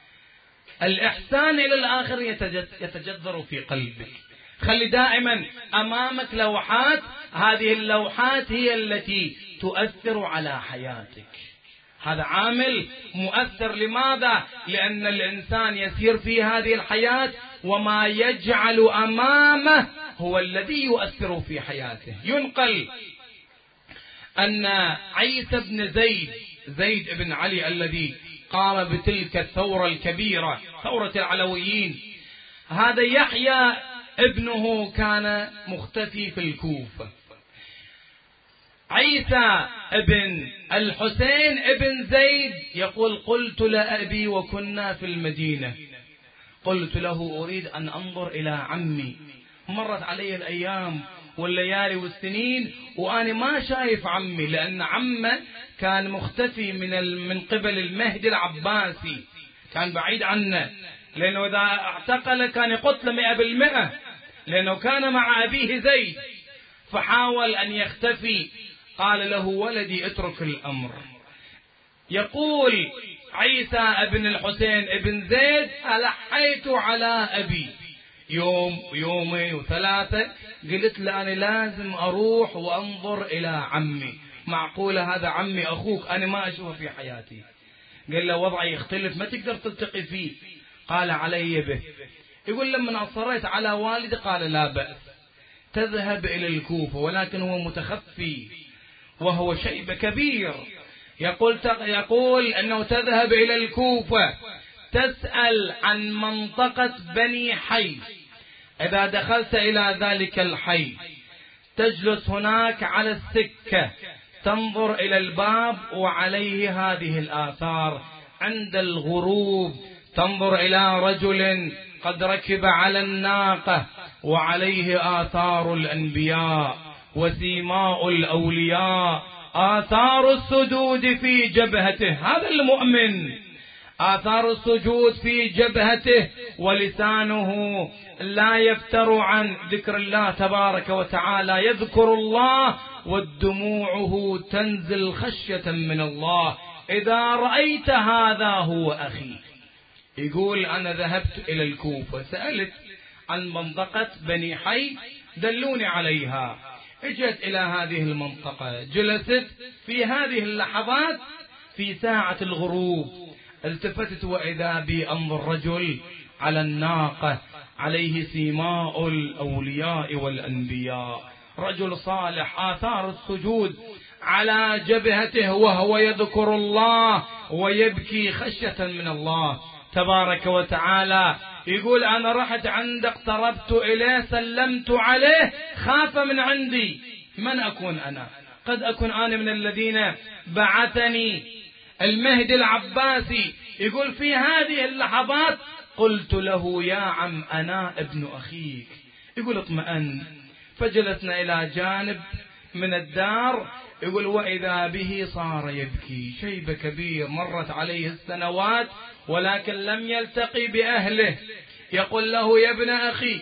الإحسان إلى الآخر يتجذر في قلبك. خلي دائما أمامك لوحات، هذه اللوحات هي التي تؤثر على حياتك. هذا عامل مؤثر. لماذا؟ لأن الإنسان يسير في هذه الحياة وما يجعل أمامه هو الذي يؤثر في حياته. ينقل أن عيسى بن زيد بن علي الذي قام بتلك الثورة الكبيرة، ثورة العلويين، هذا يحيى ابنه كان مختفي في الكوفة. عيسى ابن الحسين ابن زيد يقول: قلت لأبي وكنا في المدينة، قلت له أريد أن أنظر إلى عمي. مرت علي الأيام والليالي والسنين وأنا ما شايف عمي، لأن عمه كان مختفي من قبل المهدي العباسي، كان بعيد عنه، لأنه إذا اعتقل كان يقتل 100%، لأنه كان مع أبيه زيد. فحاول أن يختفي. قال له: ولدي اترك الأمر. يقول عيسى ابن الحسين ابن زيد: ألحيت على أبي يوم ويومين وثلاثة، قلت له أنا لازم أروح وأنظر إلى عمي. معقولة هذا عمي أخوك أنا ما أشوفه في حياتي؟ قال له: وضعي يختلف، ما تقدر تلتقي فيه. قال: علي به. يقول: لما أصريت على والدي قال: لا بأس، تذهب إلى الكوفة، ولكن هو متخفي وهو شيب كبير. يقول أنه تذهب إلى الكوفة، تسأل عن منطقة بني حي. إذا دخلت إلى ذلك الحي تجلس هناك على السكة، تنظر إلى الباب وعليه هذه الآثار. عند الغروب تنظر إلى رجل قد ركب على الناقة وعليه آثار الأنبياء وسيماء الأولياء، آثار السجود في جبهته. هذا المؤمن آثار السجود في جبهته ولسانه لا يفتر عن ذكر الله تبارك وتعالى، يذكر الله ودموعه تنزل خشية من الله. إذا رأيت هذا هو أخي. يقول أنا ذهبت إلى الكوفة، سألت عن منطقة بني حي، دلوني عليها. اجت إلى هذه المنطقة، جلست في هذه اللحظات في ساعة الغروب، التفتت وإذا بي أنظر رجل على الناقة عليه سيماء الأولياء والأنبياء، رجل صالح، آثار السجود على جبهته وهو يذكر الله ويبكي خشية من الله تبارك وتعالى. يقول أنا رحت عنده، اقتربت إليه، سلمت عليه، خاف من عندي. من أكون أنا؟ قد أكون أنا من الذين بعثني المهدي العباسي. يقول في هذه اللحظات قلت له يا عم أنا ابن أخيك. يقول اطمئن. فجلسنا إلى جانب من الدار. يقول وإذا به صار يبكي، شيب كبير، مرت عليه السنوات ولكن لم يلتقي بأهله. يقول له يا ابن أخي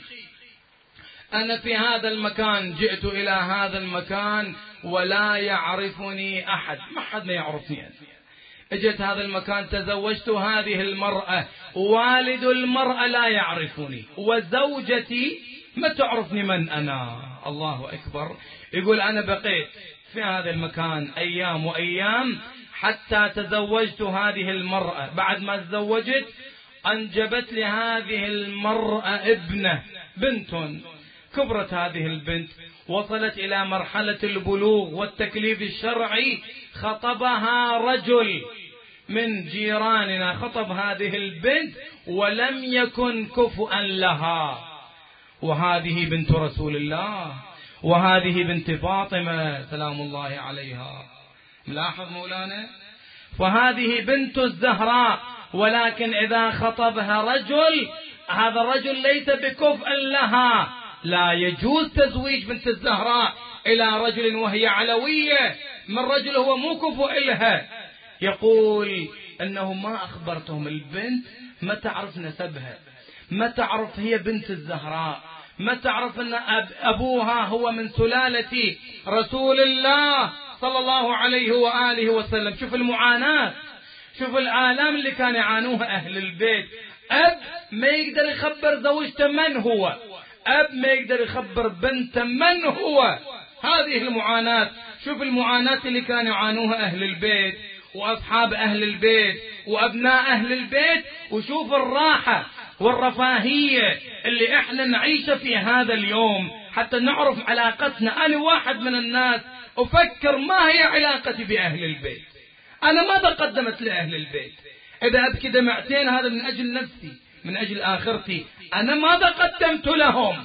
أنا في هذا المكان، جئت إلى هذا المكان ولا يعرفني أحد، ما حد ما يعرفني. اجت هذا المكان، تزوجت هذه المرأة، والد المرأة لا يعرفني، وزوجتي ما تعرفني من أنا. الله أكبر. يقول أنا بقيت في هذا المكان أيام وأيام حتى تزوجت هذه المرأة. بعد ما تزوجت أنجبت لهذه المرأة ابنة، بنت. كبرت هذه البنت، وصلت إلى مرحلة البلوغ والتكليف الشرعي، خطبها رجل من جيراننا، خطب هذه البنت ولم يكن كفؤا لها. وهذه بنت رسول الله، وهذه بنت فاطمة سلام الله عليها. ملاحظ مولانا؟ وهذه بنت الزهراء، ولكن إذا خطبها رجل، هذا الرجل ليس بكفء لها. لا يجوز تزويج بنت الزهراء إلى رجل وهي علوية من رجل هو مو كفء لها. يقول أنه ما أخبرتهم البنت، ما تعرف نسبها، ما تعرف هي بنت الزهراء، ما تعرف أن أبوها هو من سلالة رسول الله صلى الله عليه وآله وسلم. شوف المعاناة، شوف الآلام اللي كان يعانوها أهل البيت. أب ما يقدر يخبر زوجته من هو، أب ما يقدر يخبر بنته من هو. هذه المعاناة. شوف المعاناة اللي كانوا يعانوها أهل البيت وأصحاب أهل البيت وأبناء أهل البيت، وشوف الراحة والرفاهية اللي احنا نعيشها في هذا اليوم حتى نعرف علاقتنا. أنا واحد من الناس أفكر ما هي علاقتي بأهل البيت، أنا ماذا قدمت لأهل البيت؟ إذا أبكي دمعتين هذا من أجل نفسي، من أجل آخرتي. أنا ماذا قدمت لهم؟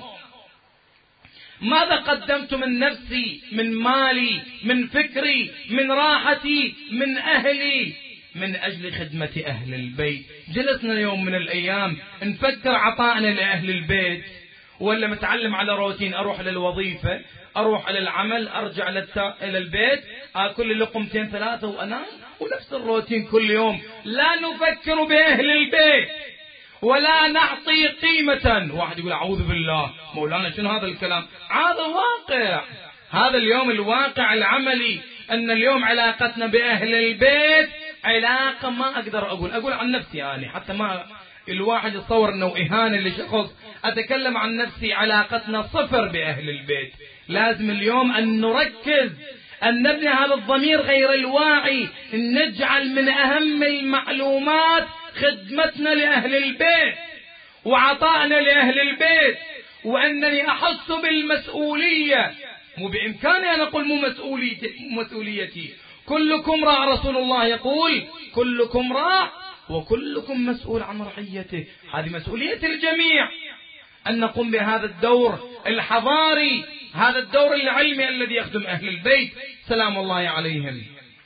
ماذا قدمت من نفسي، من مالي، من فكري، من راحتي، من أهلي، من أجل خدمة أهل البيت؟ جلسنا يوم من الأيام نفكر عطائنا لأهل البيت، ولا متعلم على روتين، أروح للوظيفة، أروح إلى العمل، أرجع إلى البيت، أكل لقمتين ثلاثة وأنام، ونفس الروتين كل يوم. لا نفكر بأهل البيت ولا نعطي قيمة. واحد يقول أعوذ بالله مولانا شنو هذا الكلام؟ هذا واقع، هذا اليوم الواقع العملي، أن اليوم علاقتنا بأهل البيت علاقة ما أقدر أقول عن نفسي أنا، حتى ما الواحد يتصور أنه إهانة لشخص. أتكلم عن نفسي، علاقتنا صفر بأهل البيت. لازم اليوم أن نركز، أن نبني هذا الضمير غير الواعي، نجعل من أهم المعلومات خدمتنا لأهل البيت وعطائنا لأهل البيت، وأنني أحس بالمسؤولية. مو بإمكاني أن أقول مو مسؤوليتي. كلكم راع، رسول الله يقول كلكم راع وكلكم مسؤول عن رعيته. هذه مسؤولية الجميع أن نقوم بهذا الدور الحضاري، هذا الدور العلمي الذي يخدم أهل البيت سلام الله عليهم.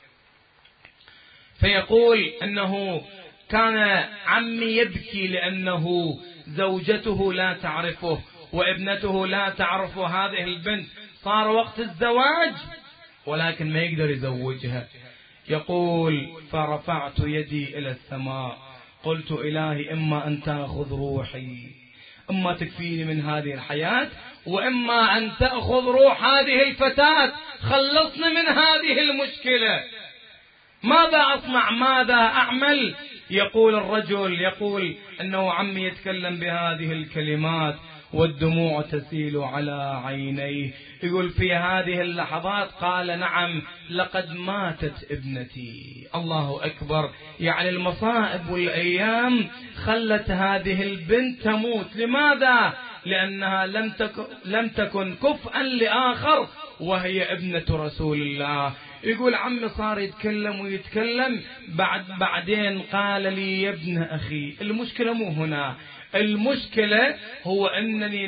فيقول أنه كان عمي يبكي لأنه زوجته لا تعرفه وابنته لا تعرف هذه البنت، صار وقت الزواج ولكن ما يقدر يزوجها. يقول فرفعت يدي إلى السماء قلت إلهي إما أن تأخذ روحي، إما تكفيني من هذه الحياة، وإما أن تأخذ روح هذه الفتاة، خلصني من هذه المشكلة. ماذا أصنع؟ ماذا أعمل؟ يقول الرجل، يقول أنه عمي يتكلم بهذه الكلمات والدموع تسيل على عينيه. يقول في هذه اللحظات قال نعم لقد ماتت ابنتي. الله أكبر. يعني المصائب والأيام خلت هذه البنت تموت. لماذا؟ لأنها لم تكن كفءا لآخر، وهي ابنة رسول الله. يقول عمي صار يتكلم ويتكلم، بعدين قال لي يا ابن أخي المشكلة مو هنا، المشكلة هو أنني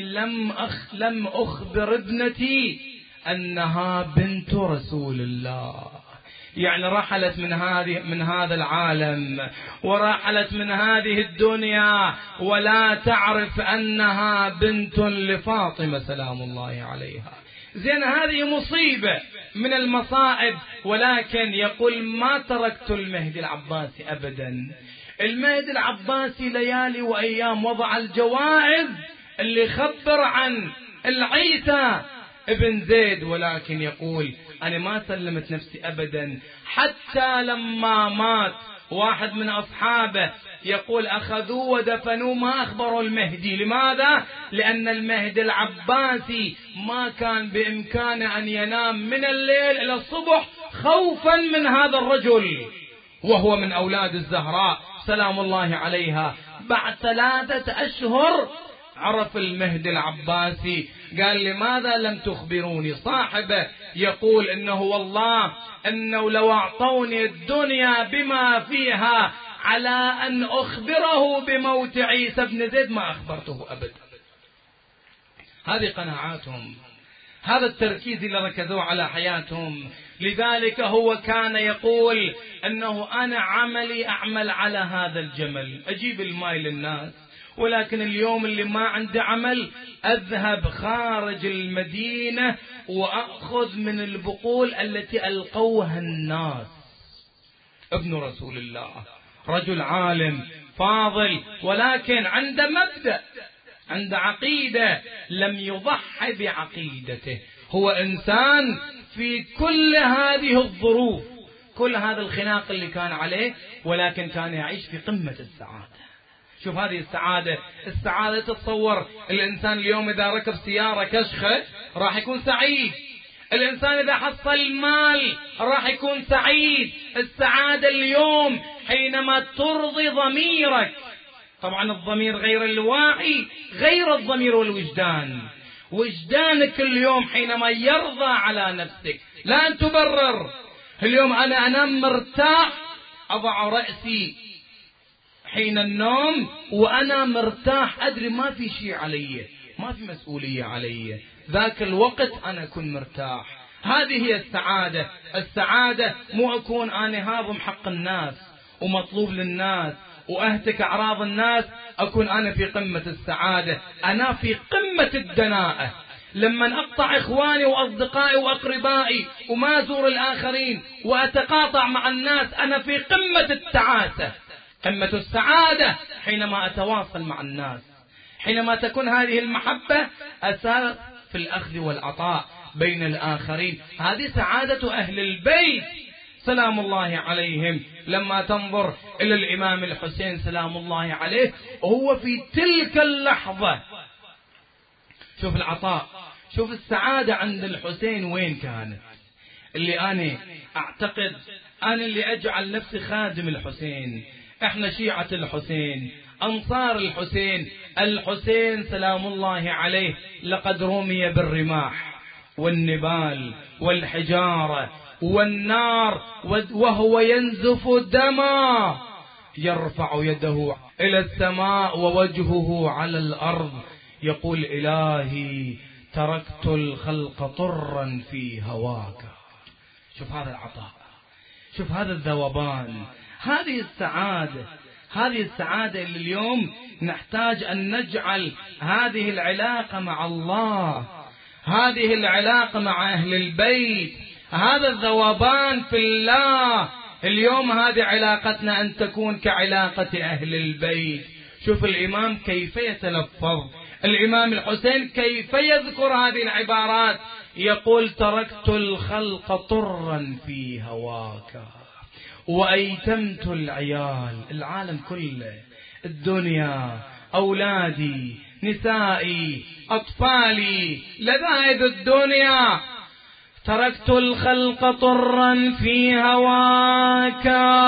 لم أخبر ابنتي أنها بنت رسول الله. يعني رحلت من هذا العالم ورحلت من هذه الدنيا ولا تعرف أنها بنت لفاطمة سلام الله عليها. زين هذه مصيبة من المصائب، ولكن يقول ما تركت المهدي العباسي أبدا. المهدي العباسي ليالي وأيام وضع الجوائز اللي خبر عن العيسى ابن زيد، ولكن يقول أنا ما سلمت نفسي أبدا. حتى لما مات واحد من أصحابه يقول أخذوه ودفنوه ما أخبروا المهدي. لماذا؟ لأن المهدي العباسي ما كان بإمكانه أن ينام من الليل إلى الصبح خوفا من هذا الرجل، وهو من أولاد الزهراء سلام الله عليها. بعد 3 أشهر عرف المهدي العباسي، قال لماذا لم تخبروني؟ صاحبه يقول إنه والله إنه لو أعطوني الدنيا بما فيها على أن أخبره بموت عيسى بن زيد ما أخبرته أبدا. هذه قناعاتهم، هذا التركيز اللي ركزوا على حياتهم. لذلك هو كان يقول أنه أنا عملي أعمل على هذا الجمل، أجيب الماء للناس، ولكن اليوم اللي ما عنده عمل أذهب خارج المدينة وأخذ من البقول التي ألقوها الناس. ابن رسول الله رجل عالم فاضل، ولكن عنده مبدأ، عنده عقيدة، لم يضحي بعقيدته. هو إنسان في كل هذه الظروف، كل هذا الخناق اللي كان عليه، ولكن كان يعيش في قمة السعادة. شوف هذه السعادة تتصور الإنسان اليوم إذا ركب سيارة كشخة راح يكون سعيد، الإنسان إذا حصل مال راح يكون سعيد. السعادة اليوم حينما ترضي ضميرك. طبعا الضمير غير الواعي غير الضمير والوجدان. وجدانك اليوم حينما يرضى على نفسك، لا أن تبرر. اليوم أنا أنام مرتاح، أضع رأسي حين النوم وأنا مرتاح، أدري ما في شيء علي، ما في مسؤولية علي، ذاك الوقت أنا أكون مرتاح. هذه هي السعادة. السعادة مو أكون أنا هاضم حق الناس ومطلوب للناس وأهتك أعراض الناس، أكون أنا في قمة السعادة. أنا في قمة الدناءة لما أقطع إخواني وأصدقائي وأقربائي وما أزور الآخرين وأتقاطع مع الناس، أنا في قمة التعاسة. قمة السعادة حينما أتواصل مع الناس، حينما تكون هذه المحبة أساس في الأخذ والعطاء بين الآخرين. هذه سعادة أهل البيت سلام الله عليهم. لما تنظر إلى الإمام الحسين سلام الله عليه وهو في تلك اللحظة، شوف العطاء، شوف السعادة عند الحسين وين كانت. اللي أنا أعتقد أنا اللي أجعل نفسي خادم الحسين، إحنا شيعة الحسين، أنصار الحسين. الحسين سلام الله عليه لقد رمي بالرماح والنبال والحجارة والنار وهو ينزف دما، يرفع يده إلى السماء ووجهه على الأرض يقول إلهي تركت الخلق طرا في هواك. شوف هذا العطاء، شوف هذا الذوبان، هذه السعادة، هذه السعادة اللي اليوم نحتاج أن نجعل هذه العلاقة مع الله، هذه العلاقة مع أهل البيت، هذا الذوبان في الله اليوم هذه علاقتنا أن تكون كعلاقة أهل البيت. شوف الإمام كيف يتلفظ، الإمام الحسين كيف يذكر هذه العبارات، يقول تركت الخلق طرا في هواك وأيتمت العيال، العالم كله، الدنيا، أولادي، نسائي، أطفالي، لذائذ الدنيا، تركت الخلق طرا في هواك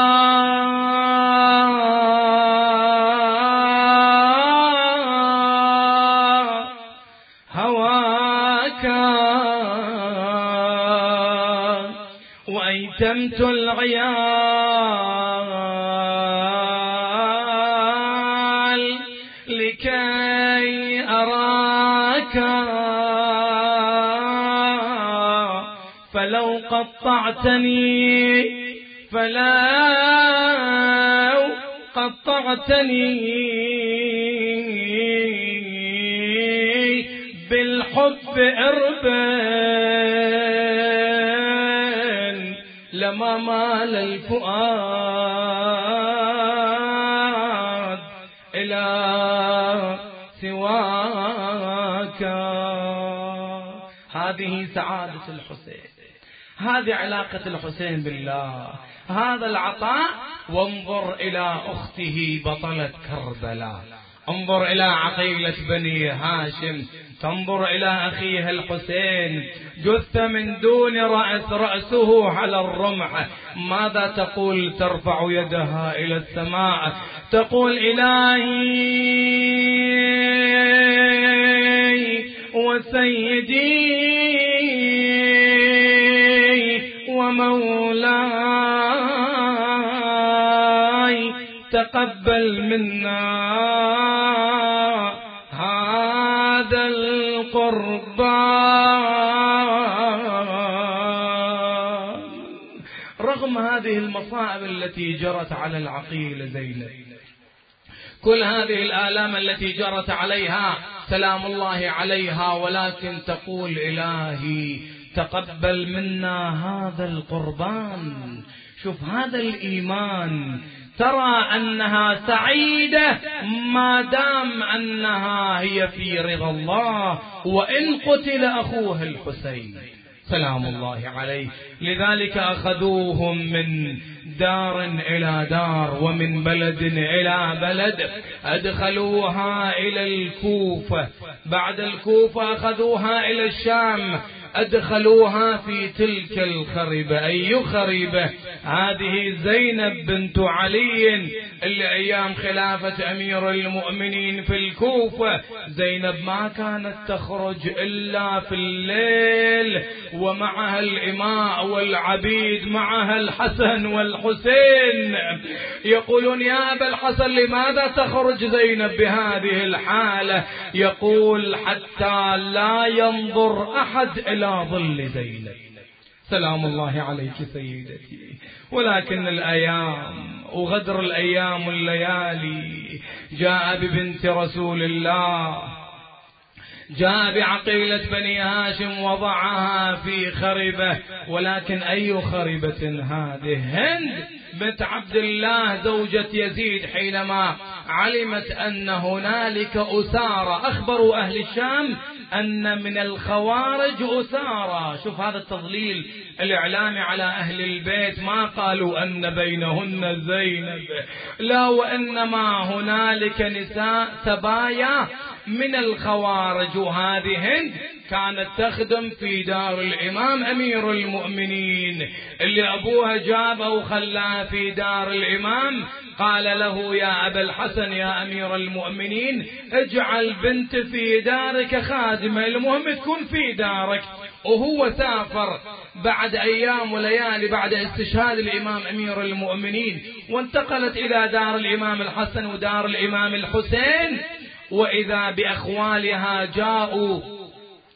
وأيتمت العيال لكي أراك فلو قطعتني بالحب إربا لما مال الفؤاد إلى سواك. هذه سعادة الحسين، هذه علاقة الحسين بالله، هذا العطاء. وانظر إلى أخته بطلة كربلاء، انظر إلى عقيلة بني هاشم، تنظر إلى أخيها الحسين، جثة من دون رأس، رأسه على الرمح، ماذا تقول؟ ترفع يدها إلى السماء تقول إلهي وسيدي ومولاي تقبل منا هذا القربان. رغم هذه المصائب التي جرت على العقيل زينب، كل هذه الآلام التي جرت عليها سلام الله عليها، ولكن تقول إلهي تقبل منا هذا القربان. شوف هذا الإيمان، ترى أنها سعيدة ما دام أنها هي في رضا الله، وإن قتل أخوها الحسين سلام الله عليه. لذلك أخذوهم من دار إلى دار ومن بلد إلى بلد، أدخلوها إلى الكوفة، بعد الكوفة أخذوها إلى الشام، أدخلوها في تلك الخربة. أي خربة؟ هذه زينب بنت علي اللي أيام خلافة أمير المؤمنين في الكوفة زينب ما كانت تخرج إلا في الليل، ومعها الإماء والعبيد، معها الحسن والحسين. يقولون يا أبا الحسن لماذا تخرج زينب بهذه الحالة؟ يقول حتى لا ينظر أحد إلى ظل زينب سلام الله عليك سيدتي. ولكن الأيام وغدر الأيام والليالي جاء ببنت رسول الله، جاء بعقيلة بني هاشم وضعها في خربة. ولكن أي خربة هذه؟ هند بنت عبد الله زوجة يزيد حينما علمت أن هنالك أسارة، أخبروا أهل الشام أن من الخوارج أسارة. شوف هذا التضليل الإعلامي على أهل البيت، ما قالوا أن بينهن زينب، لا، وإنما هنالك نساء سبايا من الخوارج. وهذه هند كانت تخدم في دار الإمام أمير المؤمنين، اللي أبوها جابه وخلاه في دار الإمام، قال له يا أبا الحسن يا أمير المؤمنين اجعل بنت في دارك خادمة، المهم تكون في دارك. وهو سافر بعد أيام وليالي بعد استشهاد الإمام أمير المؤمنين، وانتقلت إلى دار الإمام الحسن ودار الإمام الحسين، وإذا بأخوالها جاءوا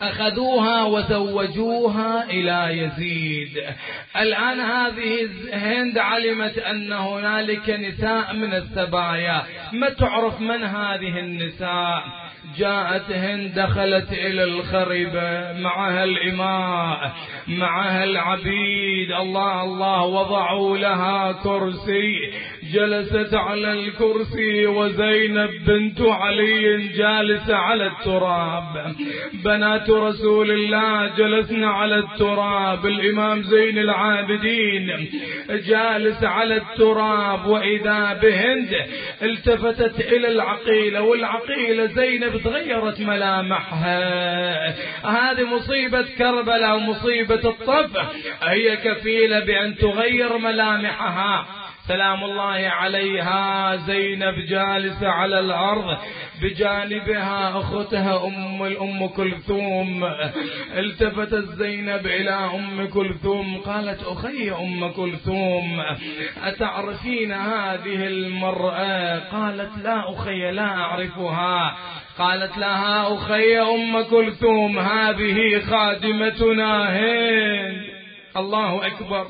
أخذوها وزوجوها إلى يزيد. الآن هذه هند علمت أن هنالك نساء من السبايا، ما تعرف من هذه النساء. جاءت هند، دخلت إلى الخربة، معها الإماء، معها العبيد، الله وضعوا لها كرسي، جلست على الكرسي، وزينب بنت علي جالسة على التراب. بنات رسول الله جلسنا على التراب، الإمام زين العابدين جالس على التراب. وإذا بهند التفتت إلى العقيلة، والعقيلة زينب تغيرت ملامحها. هذه مصيبة كربلاء ومصيبة الطف، هي كفيلة بأن تغير ملامحها. سلام الله عليها. زينب جالسة على الأرض، بجانبها أختها أم كلثوم. التفتت زينب إلى أم كلثوم قالت: أخي أم كلثوم، أتعرفين هذه المرأة؟ قالت: لا أخي، لا أعرفها. قالت لها: أخي أم كلثوم، هذه خادمتنا هند. الله أكبر.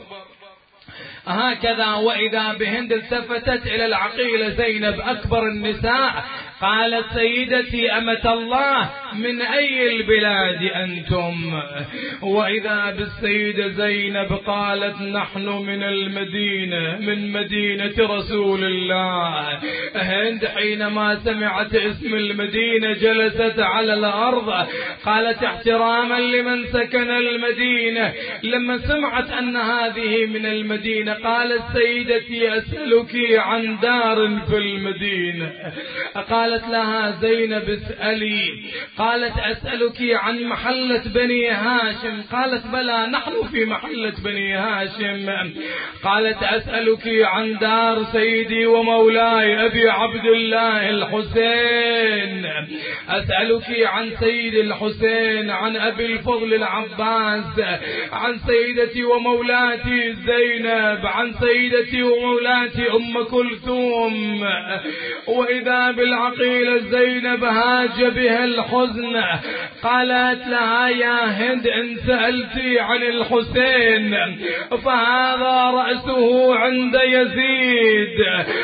هكذا. وإذا بهند التفتت إلى العقيلة زينب أكبر النساء، قالت: سيدتي أمة الله، من أي البلاد أنتم؟ وإذا بالسيدة زينب قالت: نحن من المدينة، من مدينة رسول الله. هند حينما سمعت اسم المدينة جلست على الأرض، قالت احتراما لمن سكن المدينة. لما سمعت أن هذه من المدينة قالت: سيدتي أسألك عن دار في المدينة. قالت لها زينب: اسألي. قالت: أسألك عن محلة بني هاشم. قالت: بلى، نحن في محلة بني هاشم. قالت: أسألك عن دار سيدي ومولاي أبي عبد الله الحسين. أسألك عن سيد الحسين، عن أبي الفضل العباس، عن سيدتي ومولاتي زينب، عن سيدتي ومولاتي أم كلثوم. وإذا بالعقيلة زينب هاج بها الحزن، قالت لها: يا هند، إن سألتي عن الحسين فهذا رأسه عند يزيد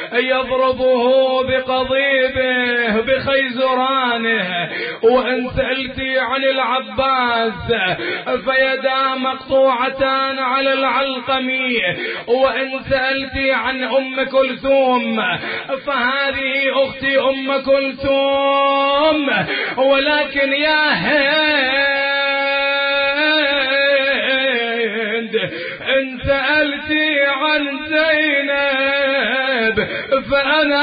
يضربه بقضيبه بخيزرانه، وإن سألتي عن العباس فيدا مقطوعتان على العلقمي، وإن سألتي عن أم كلثوم فهذه أختي أم كلثوم. ولكن يا هند، إن سألتي عن زينب فأنا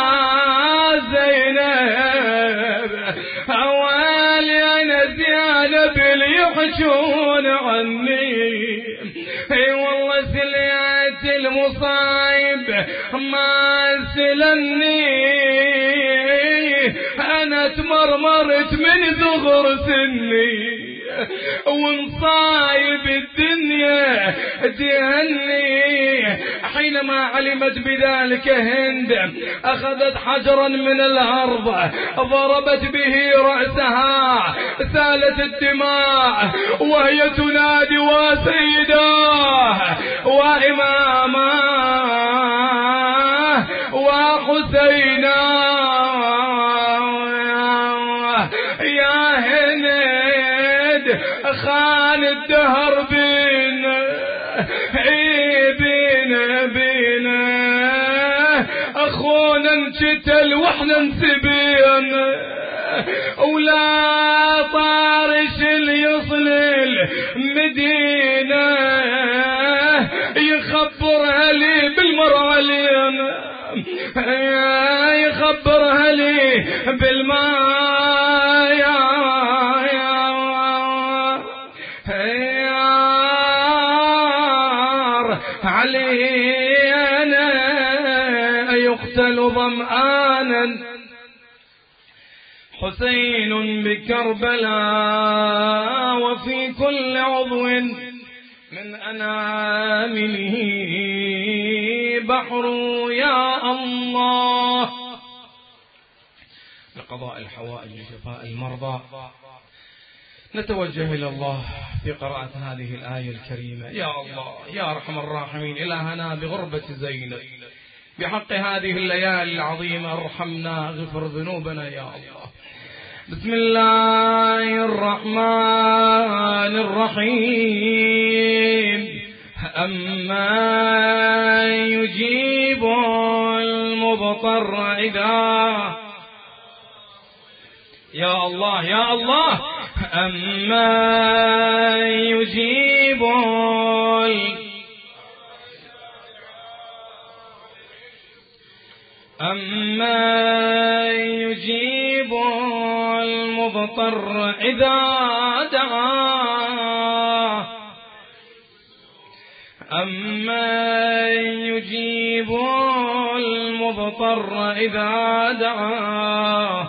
زينب. أوالي أنا زينب ليحشون عني. اي والله سليت المصايب ما سلني، انا تمرمرت من صغر سني، ومصايب الدنيا تهني. حينما علمت بذلك هند أخذت حجرا من الأرض ضربت به رأسها، سالت الدماء وهي تنادي: وسيداه وإماماه وحسيناه. يا هند، خان الدهر بينا أخونا انشتل واحنا انسبين، ولا طارش اللي يصل المدينة يخبرها لي بالمرعلين، يخبرها لي بالماء. علينا يقتل ظمآنا حسين بكربلاء، وفي كل عضو من أنامله بحر يا الله. لقضاء الحوائج لشفاء المرضى نتوجه إلى الله في قراءة هذه الآية الكريمة. يا الله يا أرحم الراحمين، إلهنا بغربة زينب، بحق هذه الليالي العظيمة ارحمنا، اغفر ذنوبنا يا الله. بسم الله الرحمن الرحيم. أما يجيب المضطر إذا، يا الله يا الله، أما يجيب المضطر إذا دعاه، أما يجيب المضطر إذا دعاه،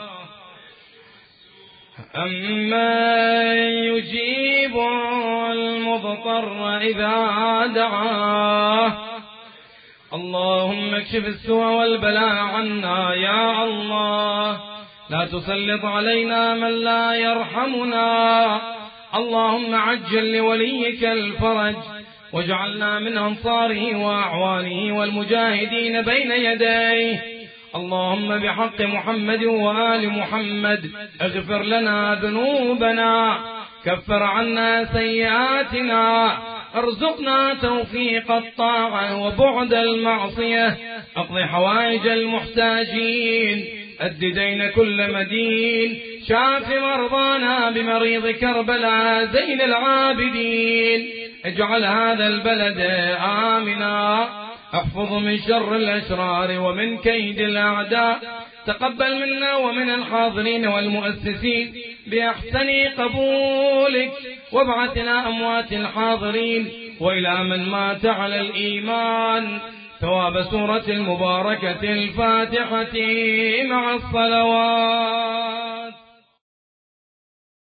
أما يجيب المضطر إذا دعاه. اللهم اكشف السوء والبلاء عنا يا الله، لا تسلط علينا من لا يرحمنا. اللهم عجل لوليك الفرج، واجعلنا من أنصاره وأعوانه والمجاهدين بين يديه. اللهم بحق محمد وآل محمد اغفر لنا ذنوبنا، كفر عنا سيئاتنا، ارزقنا توفيق الطاعة وبعد المعصية، اقض حوائج المحتاجين، أد دين كل مدين، شاف مرضانا بمريض كربلاء زين العابدين، اجعل هذا البلد آمنا، احفظ من شر الأشرار ومن كيد الأعداء، تقبل منا ومن الحاضرين والمؤسسين بأحسن قبولك، وابعثنا أموات الحاضرين وإلى من مات على الإيمان ثواب سورة المباركة الفاتحة مع الصلوات.